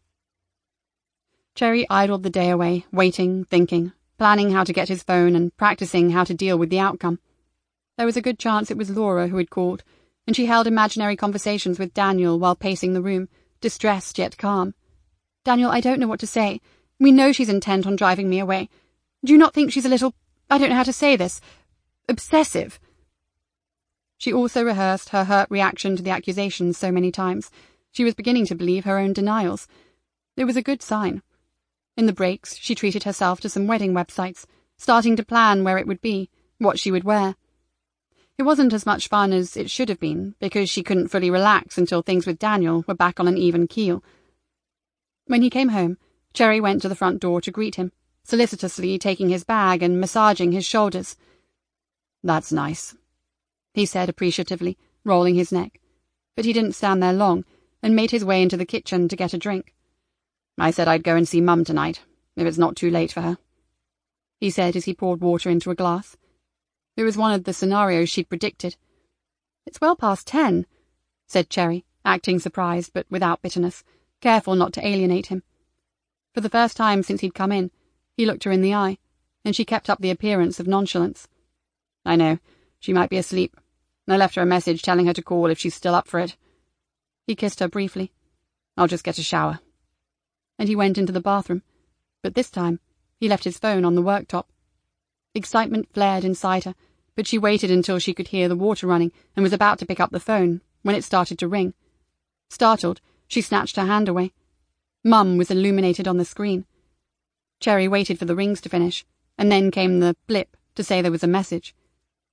Cherry idled the day away, waiting, thinking, planning how to get his phone and practicing how to deal with the outcome. There was a good chance it was Laura who had called, and she held imaginary conversations with Daniel while pacing the room, distressed yet calm. "Daniel, I don't know what to say. We know she's intent on driving me away. Do you not think she's a little, I don't know how to say this, obsessive?" She also rehearsed her hurt reaction to the accusations so many times. She was beginning to believe her own denials. It was a good sign. In the breaks, she treated herself to some wedding websites, starting to plan where it would be, what she would wear. It wasn't as much fun as it should have been, because she couldn't fully relax until things with Daniel were back on an even keel. When he came home, Cherry went to the front door to greet him, solicitously taking his bag and massaging his shoulders. "That's nice," he said appreciatively, rolling his neck. But he didn't stand there long, and made his way into the kitchen to get a drink. "I said I'd go and see Mum tonight, if it's not too late for her," he said as he poured water into a glass. It was one of the scenarios she'd predicted. "It's well past ten," said Cherry, acting surprised but without bitterness, careful not to alienate him. For the first time since he'd come in, he looked her in the eye, and she kept up the appearance of nonchalance. "I know, she might be asleep. I left her a message telling her to call if she's still up for it." He kissed her briefly. "I'll just get a shower." And he went into the bathroom, but this time he left his phone on the worktop. Excitement flared inside her, but she waited until she could hear the water running and was about to pick up the phone when it started to ring. Startled, she snatched her hand away. Mum was illuminated on the screen. Cherry waited for the rings to finish, and then came the blip to say there was a message.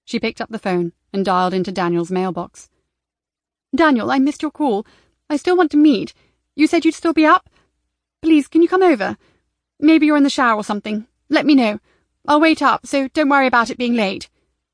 She picked up the phone and dialed into Daniel's mailbox. Daniel, I missed your call. I still want to meet. You said you'd still be up? Please, can you come over? Maybe you're in the shower or something. Let me know. I'll wait up, so don't worry about it being late.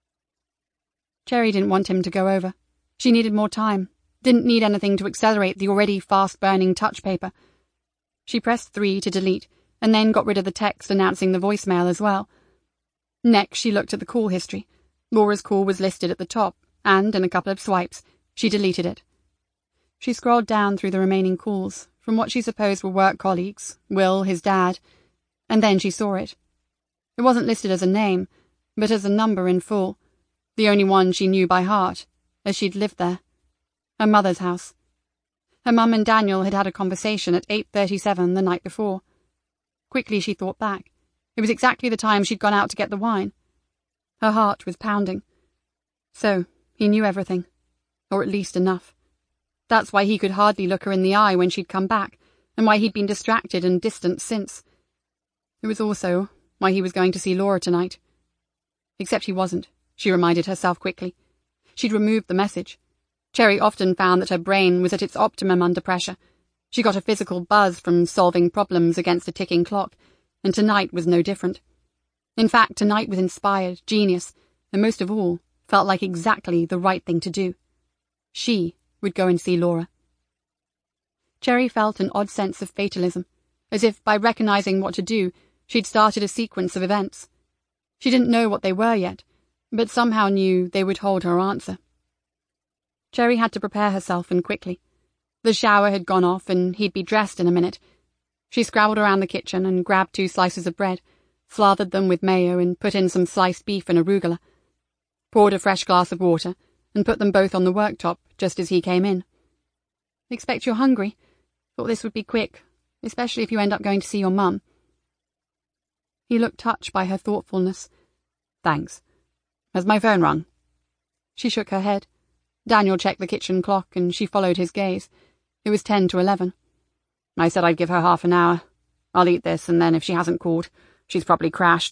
Cherry didn't want him to go over. She needed more time. Didn't need anything to accelerate the already fast-burning touch paper. She pressed three to delete, and then got rid of the text announcing the voicemail as well. Next, she looked at the call history. Laura's call was listed at the top, and, in a couple of swipes, she deleted it. She scrolled down through the remaining calls, from what she supposed were work colleagues, Will, his dad, and then she saw it. It wasn't listed as a name, but as a number in full, the only one she knew by heart, as she'd lived there. Her mother's house. Her mum and Daniel had had a conversation at eight thirty-seven the night before. Quickly she thought back. It was exactly the time she'd gone out to get the wine. Her heart was pounding. So, he knew everything. Or at least enough. That's why he could hardly look her in the eye when she'd come back, and why he'd been distracted and distant since. It was also why he was going to see Laura tonight. Except he wasn't, she reminded herself quickly. She'd removed the message. Cherry often found that her brain was at its optimum under pressure. She got a physical buzz from solving problems against a ticking clock, and tonight was no different. In fact, tonight was inspired, genius, and most of all, felt like exactly the right thing to do. She would go and see Laura. Cherry felt an odd sense of fatalism, as if by recognizing what to do, she'd started a sequence of events. She didn't know what they were yet, but somehow knew they would hold her answer. Cherry had to prepare herself, and quickly. The shower had gone off, and he'd be dressed in a minute. She scrabbled around the kitchen and grabbed two slices of bread, slathered them with mayo and put in some sliced beef and arugula, poured a fresh glass of water, and put them both on the worktop just as he came in. Expect you're hungry. Thought this would be quick, especially if you end up going to see your mum. He looked touched by her thoughtfulness. Thanks. Has my phone rung? She shook her head. Daniel checked the kitchen clock, and she followed his gaze. It was ten to eleven. I said I'd give her half an hour. I'll eat this, and then if she hasn't called, she's probably crashed.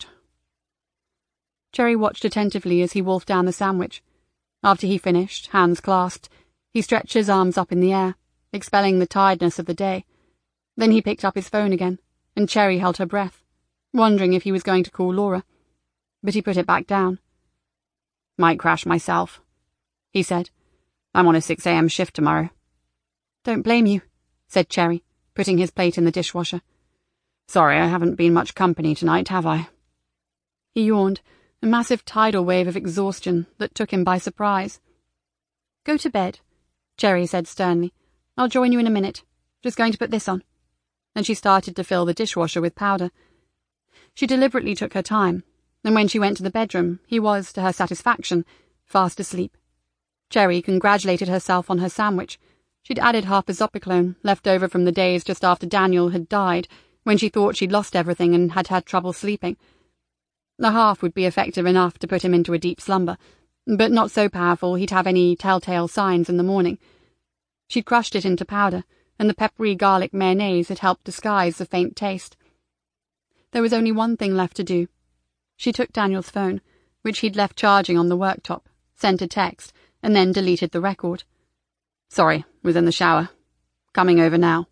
Cherry watched attentively as he wolfed down the sandwich. After he finished, hands clasped, he stretched his arms up in the air, expelling the tiredness of the day. Then he picked up his phone again, and Cherry held her breath, wondering if he was going to call Laura. But he put it back down. Might crash myself, he said. I'm on a six a.m. shift tomorrow. Don't blame you, said Cherry, putting his plate in the dishwasher. Sorry, I haven't been much company tonight, have I? He yawned, a massive tidal wave of exhaustion that took him by surprise. Go to bed, Cherry said sternly. I'll join you in a minute. Just going to put this on. And she started to fill the dishwasher with powder. She deliberately took her time, and when she went to the bedroom, he was, to her satisfaction, fast asleep. Cherry congratulated herself on her sandwich. She'd added half a Zopiclone, left over from the days just after Daniel had died, when she thought she'd lost everything and had had trouble sleeping. The half would be effective enough to put him into a deep slumber, but not so powerful he'd have any telltale signs in the morning. She'd crushed it into powder, and the peppery garlic mayonnaise had helped disguise the faint taste. There was only one thing left to do. She took Daniel's phone, which he'd left charging on the worktop, sent a text, and then deleted the record. Sorry, was in the shower. Coming over now.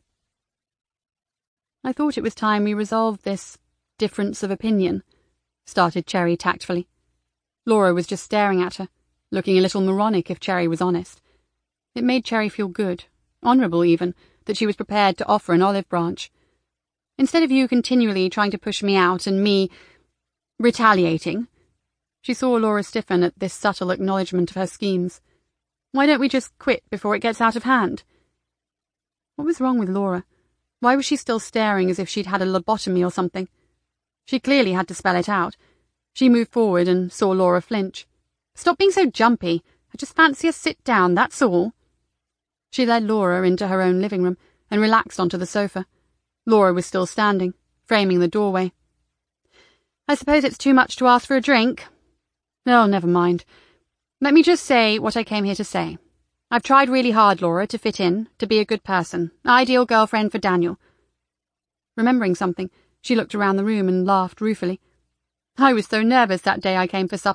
I thought it was time we resolved this difference of opinion, started Cherry tactfully. Laura was just staring at her, looking a little moronic if Cherry was honest. It made Cherry feel good, honourable even, that she was prepared to offer an olive branch. Instead of you continually trying to push me out and me retaliating. She saw Laura stiffen at this subtle acknowledgement of her schemes. Why don't we just quit before it gets out of hand? What was wrong with Laura? Why was she still staring as if she'd had a lobotomy or something? She clearly had to spell it out. She moved forward and saw Laura flinch. Stop being so jumpy. I just fancy a sit down, that's all. She led Laura into her own living room and relaxed onto the sofa. Laura was still standing, framing the doorway. I suppose it's too much to ask for a drink. Oh, never mind. Let me just say what I came here to say. I've tried really hard, Laura, to fit in, to be a good person, ideal girlfriend for Daniel. Remembering something, she looked around the room and laughed ruefully. I was so nervous that day I came for supper.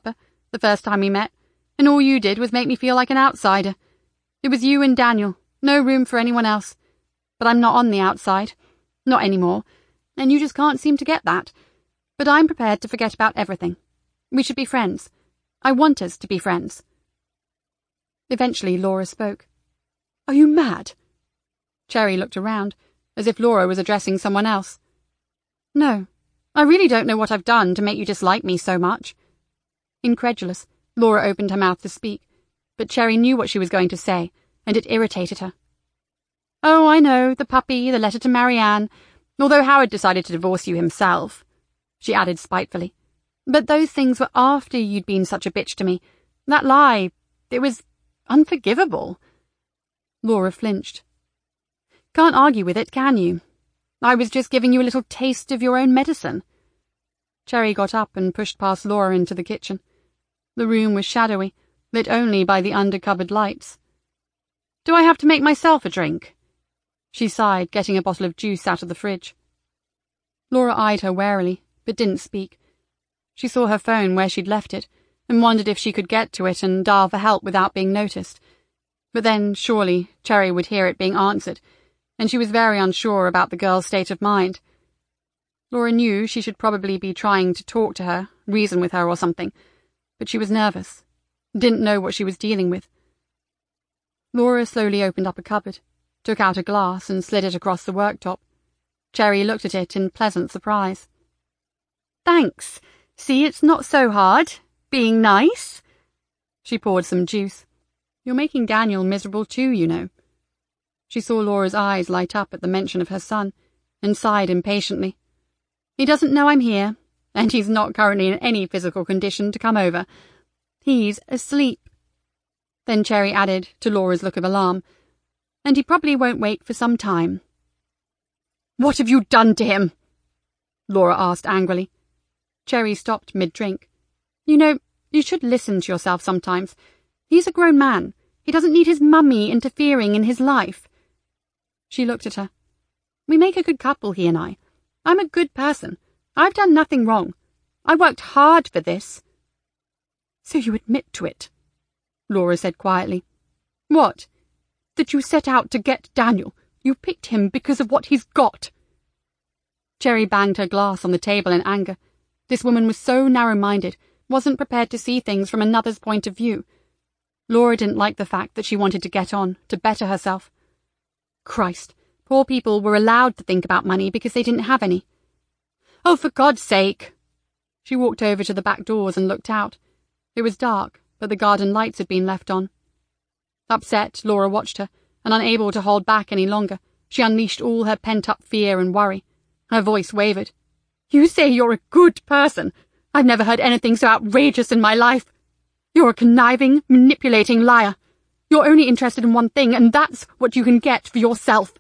the first time we met, and all you did was make me feel like an outsider. It was you and Daniel, no room for anyone else. But I'm not on the outside. Not anymore. And you just can't seem to get that. But I'm prepared to forget about everything. We should be friends. I want us to be friends. Eventually Laura spoke. Are you mad? Cherry looked around, as if Laura was addressing someone else. No, I really don't know what I've done to make you dislike me so much. Incredulous, Laura opened her mouth to speak, but Cherry knew what she was going to say, and it irritated her. Oh, I know, the puppy, the letter to Marianne, although Howard decided to divorce you himself, she added spitefully. But those things were after you'd been such a bitch to me. That lie, it was unforgivable. Laura flinched. Can't argue with it, can you? I was just giving you a little taste of your own medicine. Cherry got up and pushed past Laura into the kitchen. The room was shadowy, lit only by the under-cupboard lights. Do I have to make myself a drink? She sighed, getting a bottle of juice out of the fridge. Laura eyed her warily, but didn't speak. She saw her phone where she'd left it, and wondered if she could get to it and dial for help without being noticed. But then, surely, Cherry would hear it being answered, and she was very unsure about the girl's state of mind. Laura knew she should probably be trying to talk to her, reason with her or something, but she was nervous, didn't know what she was dealing with. Laura slowly opened up a cupboard, took out a glass and slid it across the worktop. Cherry looked at it in pleasant surprise. Thanks. See, it's not so hard. Being nice. She poured some juice. You're making Daniel miserable too, you know. She saw Laura's eyes light up at the mention of her son, and sighed impatiently. He doesn't know I'm here, and he's not currently in any physical condition to come over. He's asleep. Then Cherry added, to Laura's look of alarm, and he probably won't wake for some time. What have you done to him? Laura asked angrily. Cherry stopped mid-drink. You know, you should listen to yourself sometimes. He's a grown man. He doesn't need his mummy interfering in his life. She looked at her. We make a good couple, he and I. I'm a good person. I've done nothing wrong. I worked hard for this. So you admit to it, Laura said quietly. What? That you set out to get Daniel. You picked him because of what he's got. Cherry banged her glass on the table in anger. This woman was so narrow-minded, wasn't prepared to see things from another's point of view. Laura didn't like the fact that she wanted to get on, to better herself. Christ, poor people were allowed to think about money because they didn't have any. Oh, for God's sake! She walked over to the back doors and looked out. It was dark, but the garden lights had been left on. Upset, Laura watched her, and unable to hold back any longer, she unleashed all her pent-up fear and worry. Her voice wavered. You say you're a good person. I've never heard anything so outrageous in my life. You're a conniving, manipulating liar. You're only interested in one thing, and that's what you can get for yourself.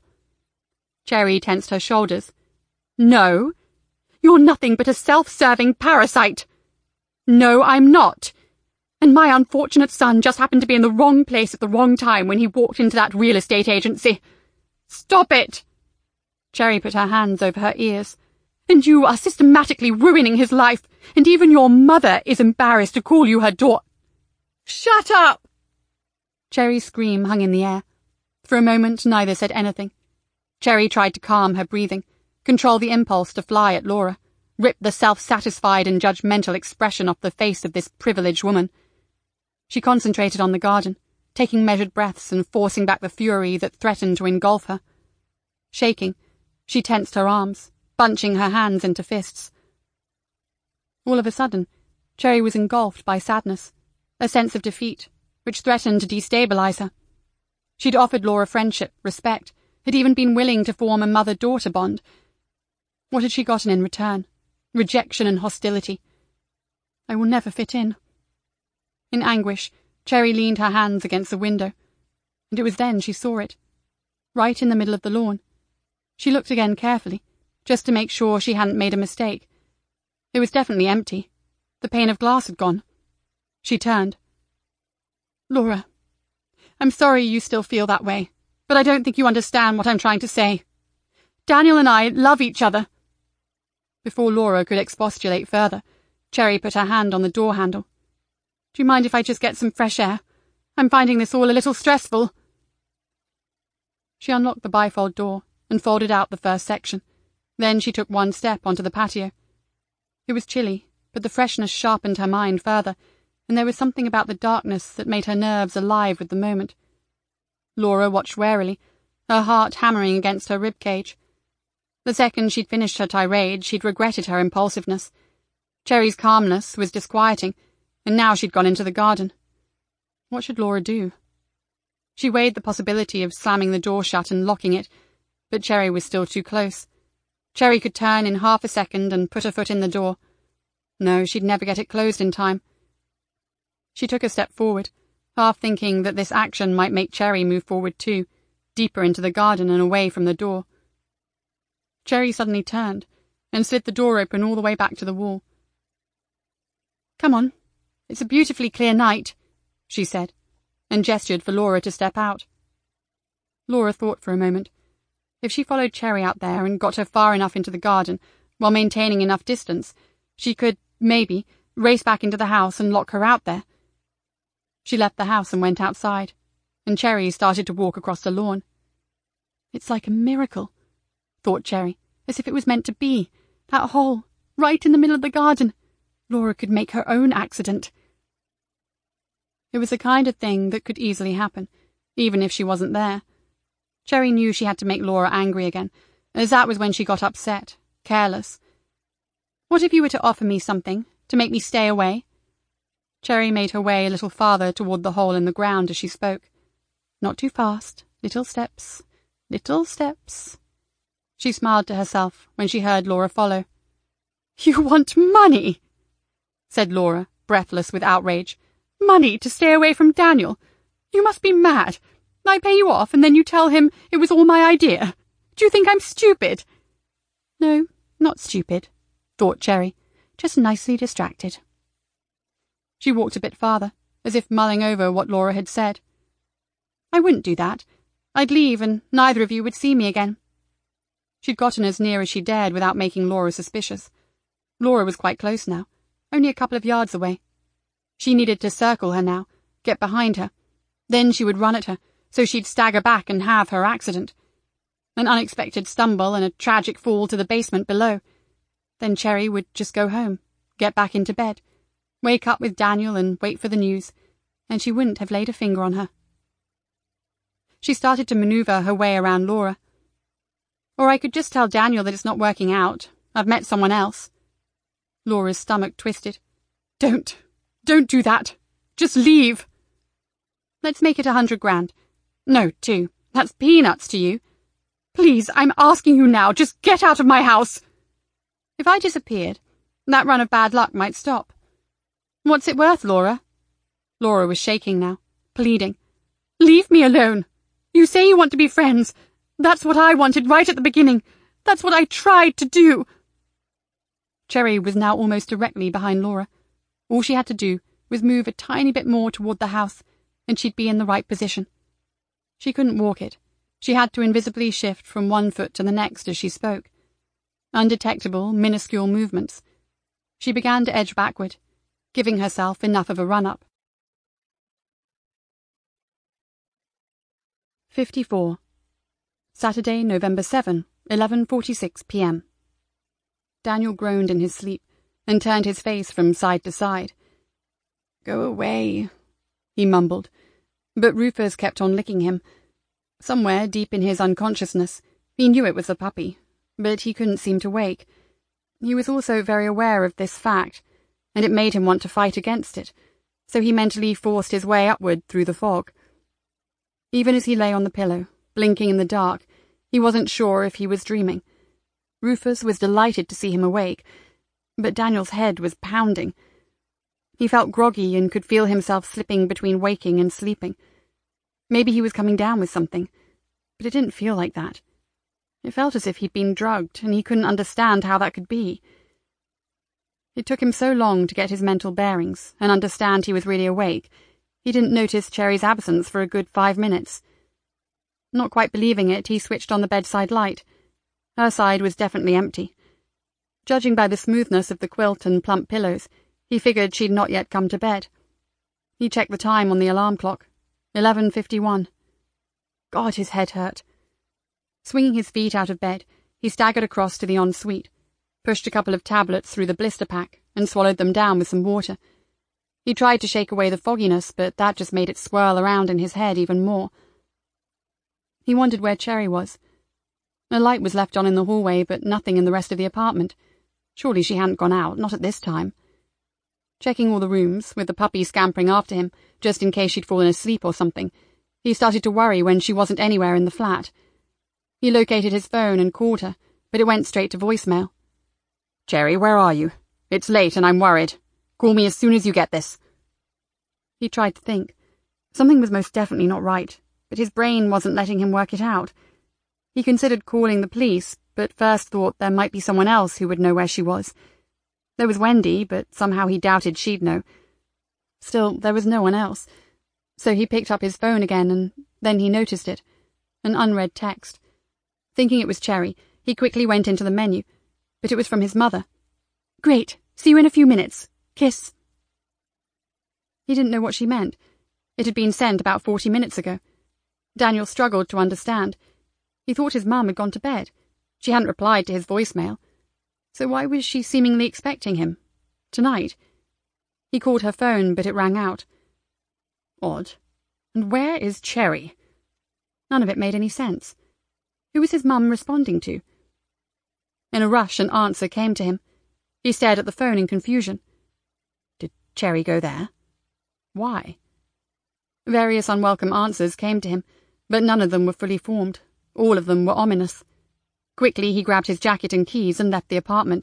Cherry tensed her shoulders. No, you're nothing but a self-serving parasite. No, I'm not. And my unfortunate son just happened to be in the wrong place at the wrong time when he walked into that real estate agency. Stop it! Cherry put her hands over her ears. And you are systematically ruining his life, and even your mother is embarrassed to call you her daughter. Shut up! Cherry's scream hung in the air. For a moment, neither said anything. Cherry tried to calm her breathing, control the impulse to fly at Laura, rip the self-satisfied and judgmental expression off the face of this privileged woman. She concentrated on the garden, taking measured breaths and forcing back the fury that threatened to engulf her. Shaking, she tensed her arms, bunching her hands into fists. All of a sudden, Cherry was engulfed by sadness, a sense of defeat, which threatened to destabilize her. She'd offered Laura friendship, respect, had even been willing to form a mother-daughter bond. What had she gotten in return? Rejection and hostility. I will never fit in. In anguish, Cherry leaned her hands against the window, and it was then she saw it. Right in the middle of the lawn. She looked again carefully, just to make sure she hadn't made a mistake. It was definitely empty. The pane of glass had gone. She turned. Laura, I'm sorry you still feel that way, but I don't think you understand what I'm trying to say. Daniel and I love each other. Before Laura could expostulate further, Cherry put her hand on the door handle. Do you mind if I just get some fresh air? I'm finding this all a little stressful. She unlocked the bifold door and folded out the first section. Then she took one step onto the patio. It was chilly, but the freshness sharpened her mind further, and there was something about the darkness that made her nerves alive with the moment. Laura watched warily, her heart hammering against her ribcage. The second she'd finished her tirade, she'd regretted her impulsiveness. Cherry's calmness was disquieting, and now she'd gone into the garden. What should Laura do? She weighed the possibility of slamming the door shut and locking it, but Cherry was still too close. Cherry could turn in half a second and put her foot in the door. No, she'd never get it closed in time. She took a step forward, half thinking that this action might make Cherry move forward too, deeper into the garden and away from the door. Cherry suddenly turned and slid the door open all the way back to the wall. "Come on, it's a beautifully clear night," she said, and gestured for Laura to step out. Laura thought for a moment. If she followed Cherry out there and got her far enough into the garden, while maintaining enough distance, she could, maybe, race back into the house and lock her out there. She left the house and went outside, and Cherry started to walk across the lawn. It's like a miracle, thought Cherry, as if it was meant to be. That hole, right in the middle of the garden. Laura could make her own accident. It was the kind of thing that could easily happen, even if she wasn't there. Cherry knew she had to make Laura angry again, as that was when she got upset, careless. "What if you were to offer me something, to make me stay away?" Cherry made her way a little farther toward the hole in the ground as she spoke. "Not too fast, little steps, little steps." She smiled to herself when she heard Laura follow. "You want money?" said Laura, breathless with outrage. "Money to stay away from Daniel? You must be mad. I pay you off and then you tell him it was all my idea. Do you think I'm stupid?" "No, not stupid," thought Cherry, "just nicely distracted." She walked a bit farther, as if mulling over what Laura had said. "I wouldn't do that. I'd leave and neither of you would see me again." She'd gotten as near as she dared without making Laura suspicious. Laura was quite close now, only a couple of yards away. She needed to circle her now, get behind her. Then she would run at her, so she'd stagger back and have her accident. An unexpected stumble and a tragic fall to the basement below. Then Cherry would just go home, get back into bed, wake up with Daniel and wait for the news, and she wouldn't have laid a finger on her. She started to maneuver her way around Laura. "Or I could just tell Daniel that it's not working out. I've met someone else." Laura's stomach twisted. Don't. Don't do that. Just leave." "Let's make it a hundred grand. No, two. That's peanuts to you. Please, I'm asking you now, just get out of my house." "If I disappeared, that run of bad luck might stop." "What's it worth, Laura?" Laura was shaking now, pleading. "Leave me alone. You say you want to be friends. That's what I wanted right at the beginning. That's what I tried to do." Cherry was now almost directly behind Laura. All she had to do was move a tiny bit more toward the house, and she'd be in the right position. She couldn't walk it. She had to invisibly shift from one foot to the next as she spoke. Undetectable, minuscule movements. She began to edge backward, giving herself enough of a run-up. fifty-four. Saturday, November seventh, eleven forty-six p m Daniel groaned in his sleep and turned his face from side to side. "Go away," he mumbled, but Rufus kept on licking him. Somewhere deep in his unconsciousness, he knew it was the puppy, but he couldn't seem to wake. He was also very aware of this fact, and it made him want to fight against it, so he mentally forced his way upward through the fog. Even as he lay on the pillow, blinking in the dark, he wasn't sure if he was dreaming. Rufus was delighted to see him awake, but Daniel's head was pounding. He felt groggy and could feel himself slipping between waking and sleeping. Maybe he was coming down with something, but it didn't feel like that. It felt as if he'd been drugged, and he couldn't understand how that could be. It took him so long to get his mental bearings and understand he was really awake, he didn't notice Cherry's absence for a good five minutes. Not quite believing it, he switched on the bedside light. Her side was definitely empty. Judging by the smoothness of the quilt and plump pillows, he figured she'd not yet come to bed. He checked the time on the alarm clock. eleven fifty-one. God, his head hurt. Swinging his feet out of bed, he staggered across to the ensuite, pushed a couple of tablets through the blister pack, and swallowed them down with some water. He tried to shake away the fogginess, but that just made it swirl around in his head even more. He wondered where Cherry was. A light was left on in the hallway, but nothing in the rest of the apartment. Surely she hadn't gone out, not at this time. Checking all the rooms, with the puppy scampering after him, just in case she'd fallen asleep or something, he started to worry when she wasn't anywhere in the flat. He located his phone and called her, but it went straight to voicemail. "Cherry, where are you? It's late and I'm worried. Call me as soon as you get this." He tried to think. Something was most definitely not right, but his brain wasn't letting him work it out. He considered calling the police, but first thought there might be someone else who would know where she was. There was Wendy, but somehow he doubted she'd know. Still, there was no one else. So he picked up his phone again, and then he noticed it. An unread text. Thinking it was Cherry, he quickly went into the menu, but it was from his mother. "Great. See you in a few minutes. Kiss." He didn't know what she meant. It had been sent about forty minutes ago. Daniel struggled to understand. He thought his mum had gone to bed. She hadn't replied to his voicemail. So why was she seemingly expecting him? Tonight? He called her phone, but it rang out. Odd. And where is Cherry? None of it made any sense. Who was his mum responding to? In a rush, an answer came to him. He stared at the phone in confusion. Did Cherry go there? Why? Various unwelcome answers came to him, but none of them were fully formed. All of them were ominous. Quickly he grabbed his jacket and keys and left the apartment.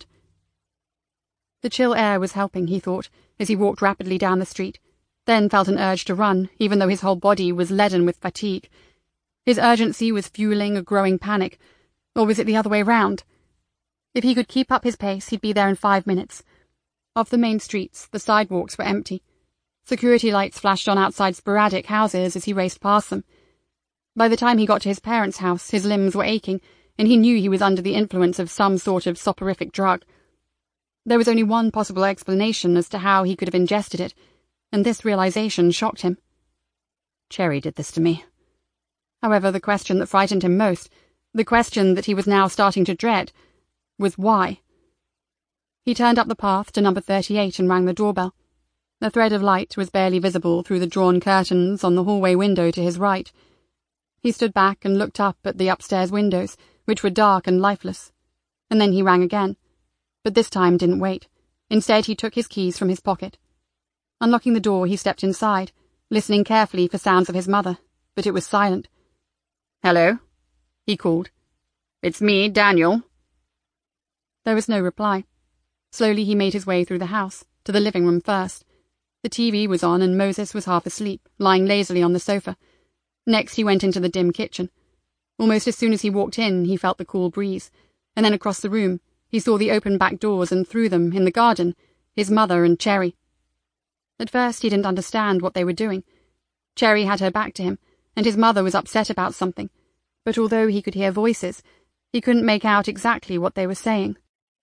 The chill air was helping, he thought, as he walked rapidly down the street, then felt an urge to run, even though his whole body was leaden with fatigue. His urgency was fueling a growing panic, or was it the other way round? If he could keep up his pace, he'd be there in five minutes. Off the main streets, the sidewalks were empty. Security lights flashed on outside sporadic houses as he raced past them. By the time he got to his parents' house, his limbs were aching, and he knew he was under the influence of some sort of soporific drug. There was only one possible explanation as to how he could have ingested it, and this realization shocked him. Cherry did this to me. However, the question that frightened him most, the question that he was now starting to dread, was why. He turned up the path to number thirty-eight and rang the doorbell. A thread of light was barely visible through the drawn curtains on the hallway window to his right. He stood back and looked up at the upstairs windows, which were dark and lifeless. And then he rang again, but this time didn't wait. Instead, he took his keys from his pocket. Unlocking the door, he stepped inside, listening carefully for sounds of his mother, but it was silent. "Hello?" he called. "It's me, Daniel." There was no reply. Slowly he made his way through the house, to the living room first. The T V was on and Moses was half asleep, lying lazily on the sofa. Next he went into the dim kitchen. Almost as soon as he walked in, he felt the cool breeze, and then across the room, he saw the open back doors and through them, in the garden, his mother and Cherry. At first he didn't understand what they were doing. Cherry had her back to him, and his mother was upset about something, but although he could hear voices, he couldn't make out exactly what they were saying.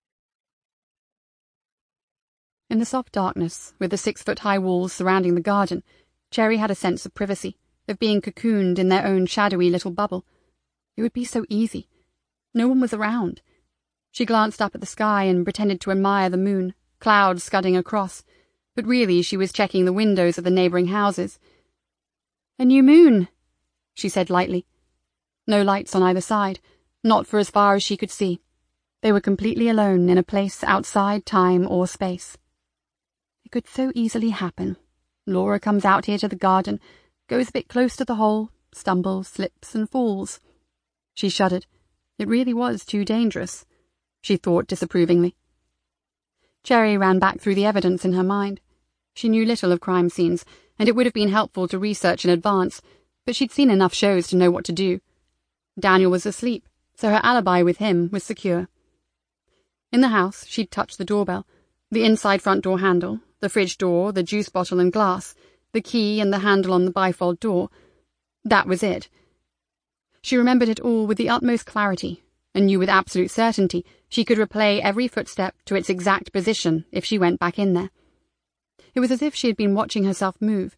In the soft darkness, with the six-foot-high walls surrounding the garden, Cherry had a sense of privacy, of being cocooned in their own shadowy little bubble. It would be so easy. No one was around. She glanced up at the sky and pretended to admire the moon, clouds scudding across, but really she was checking the windows of the neighbouring houses. "A new moon," she said lightly. No lights on either side, not for as far as she could see. They were completely alone in a place outside time or space. It could so easily happen. Laura comes out here to the garden, goes a bit close to the hole, stumbles, slips, and falls. She shuddered. It really was too dangerous, she thought disapprovingly. Cherry ran back through the evidence in her mind. She knew little of crime scenes, and it would have been helpful to research in advance, but she'd seen enough shows to know what to do. Daniel was asleep, so her alibi with him was secure. In the house, she'd touched the doorbell, the inside front door handle, the fridge door, the juice bottle and glass, the key and the handle on the bifold door. That was it. She remembered it all with the utmost clarity, and knew with absolute certainty she could replay every footstep to its exact position if she went back in there. It was as if she had been watching herself move,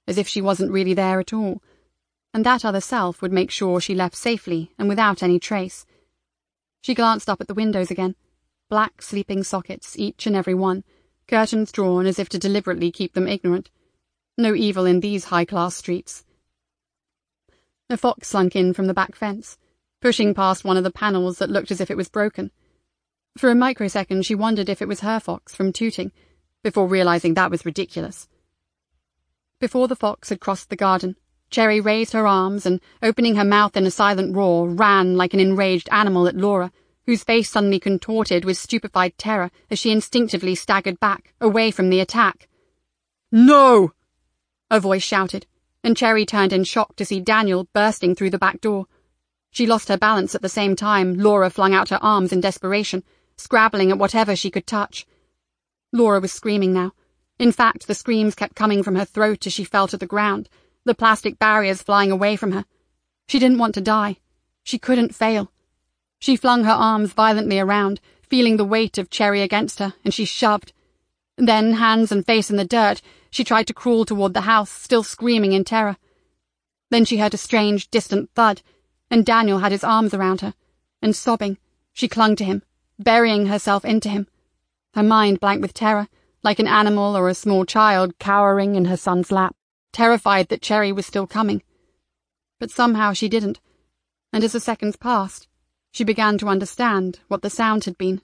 as if she wasn't really there at all, and that other self would make sure she left safely and without any trace. She glanced up at the windows again, black sleeping sockets, each and every one, curtains drawn as if to deliberately keep them ignorant. No evil in these high-class streets. A fox slunk in from the back fence, pushing past one of the panels that looked as if it was broken. For a microsecond she wondered if it was her fox from tooting, before realizing that was ridiculous. Before the fox had crossed the garden, Cherry raised her arms and, opening her mouth in a silent roar, ran like an enraged animal at Laura, whose face suddenly contorted with stupefied terror as she instinctively staggered back, away from the attack. "No!" a voice shouted, and Cherry turned in shock to see Daniel bursting through the back door. She lost her balance at the same time Laura flung out her arms in desperation, scrabbling at whatever she could touch. Laura was screaming now. In fact, the screams kept coming from her throat as she fell to the ground, the plastic barriers flying away from her. She didn't want to die. She couldn't fail. She flung her arms violently around, feeling the weight of Cherry against her, and she shoved. Then, hands and face in the dirt, she tried to crawl toward the house, still screaming in terror. Then she heard a strange, distant thud, and Daniel had his arms around her, and sobbing, she clung to him, burying herself into him, her mind blank with terror, like an animal or a small child cowering in her son's lap, terrified that Cherry was still coming. But somehow she didn't, and as the seconds passed, she began to understand what the sound had been.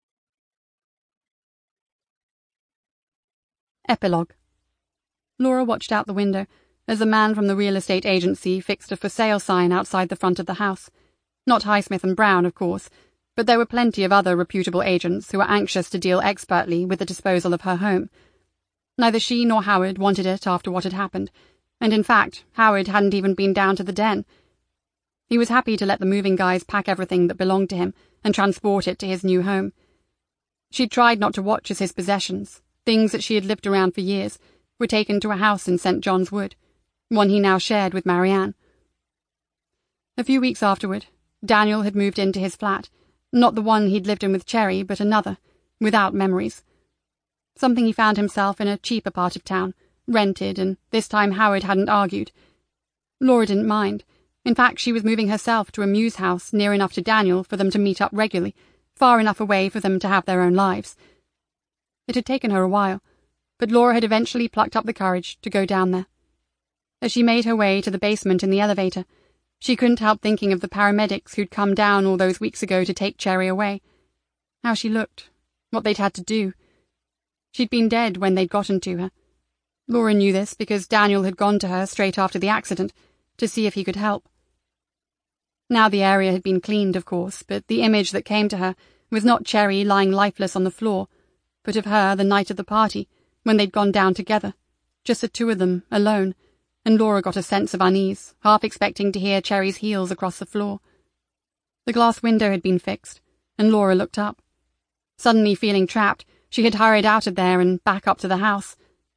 Epilogue. Laura watched out the window as the man from the real estate agency fixed a for sale sign outside the front of the house. Not Highsmith and Brown, of course, but there were plenty of other reputable agents who were anxious to deal expertly with the disposal of her home. Neither she nor Howard wanted it after what had happened, and in fact, Howard hadn't even been down to the den. He was happy to let the moving guys pack everything that belonged to him and transport it to his new home. She'd tried not to watch as his possessions, things that she had lived around for years, were taken to a house in Saint John's Wood, one he now shared with Marianne. A few weeks afterward, Daniel had moved into his flat, not the one he'd lived in with Cherry, but another, without memories. Something he found himself in a cheaper part of town, rented, and this time Howard hadn't argued. Laura didn't mind. In fact, she was moving herself to a mews house near enough to Daniel for them to meet up regularly, far enough away for them to have their own lives. It had taken her a while, but Laura had eventually plucked up the courage to go down there. As she made her way to the basement in the elevator, she couldn't help thinking of the paramedics who'd come down all those weeks ago to take Cherry away. How she looked, what they'd had to do. She'd been dead when they'd gotten to her. Laura knew this because Daniel had gone to her straight after the accident to see if he could help. Now the area had been cleaned, of course, but the image that came to her was not Cherry lying lifeless on the floor, but of her the night of the party, when they'd gone down together, just the two of them, alone, and Laura got a sense of unease, half expecting to hear Cherry's heels across the floor. The glass window had been fixed, and Laura looked up. Suddenly feeling trapped, she had hurried out of there and back up to the house.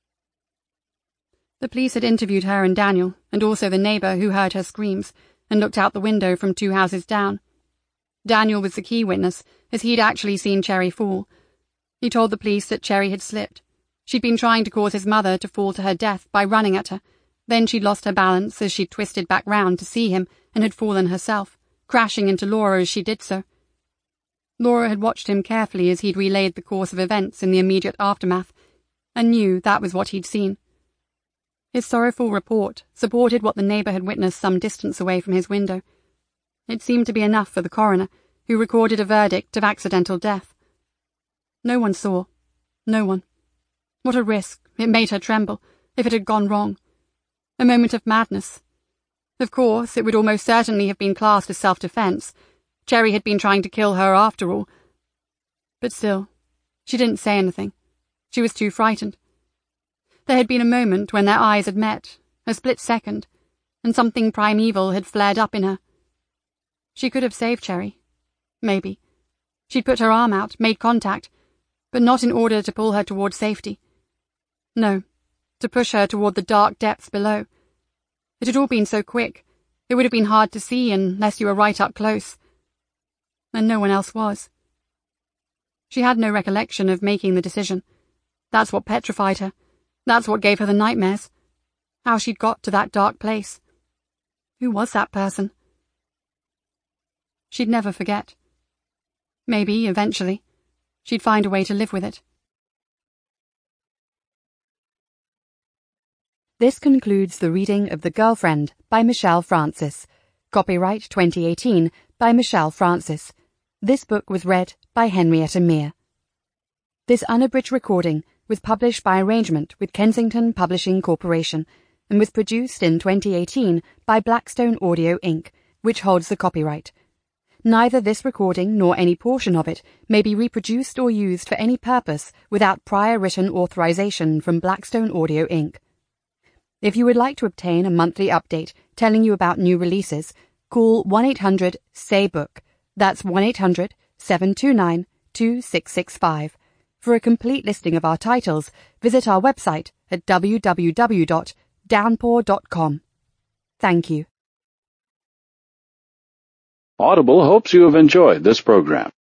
The police had interviewed her and Daniel, and also the neighbour who heard her screams, and looked out the window from two houses down. Daniel was the key witness, as he'd actually seen Cherry fall. He told the police that Cherry had slipped. She'd been trying to cause his mother to fall to her death by running at her. Then she'd lost her balance as she'd twisted back round to see him and had fallen herself, crashing into Laura as she did so. Laura had watched him carefully as he'd relayed the course of events in the immediate aftermath, and knew that was what he'd seen. His sorrowful report supported what the neighbour had witnessed some distance away from his window. It seemed to be enough for the coroner, who recorded a verdict of accidental death. No one saw. No one. What a risk, it made her tremble, if it had gone wrong. A moment of madness. Of course, it would almost certainly have been classed as self-defence. Cherry had been trying to kill her after all. But still, she didn't say anything. She was too frightened. There had been a moment when their eyes had met, a split second, and something primeval had flared up in her. She could have saved Cherry. Maybe. She'd put her arm out, made contact, but not in order to pull her toward safety. No, to push her toward the dark depths below. It had all been so quick, it would have been hard to see unless you were right up close. And no one else was. She had no recollection of making the decision. That's what petrified her. That's what gave her the nightmares. How she'd got to that dark place. Who was that person? She'd never forget. Maybe, eventually, she'd find a way to live with it. This concludes the reading of The Girlfriend by Michelle Francis. Copyright twenty eighteen by Michelle Francis. This book was read by Henrietta Meir. This unabridged recording was published by arrangement with Kensington Publishing Corporation and was produced in twenty eighteen by Blackstone Audio Incorporated, which holds the copyright. Neither this recording nor any portion of it may be reproduced or used for any purpose without prior written authorization from Blackstone Audio Incorporated. If you would like to obtain a monthly update telling you about new releases, call one eight hundred S A Y BOOK. That's one eight hundred, seven two nine, two six six five. For a complete listing of our titles, visit our website at w w w dot downpour dot com. Thank you. Audible hopes you have enjoyed this program.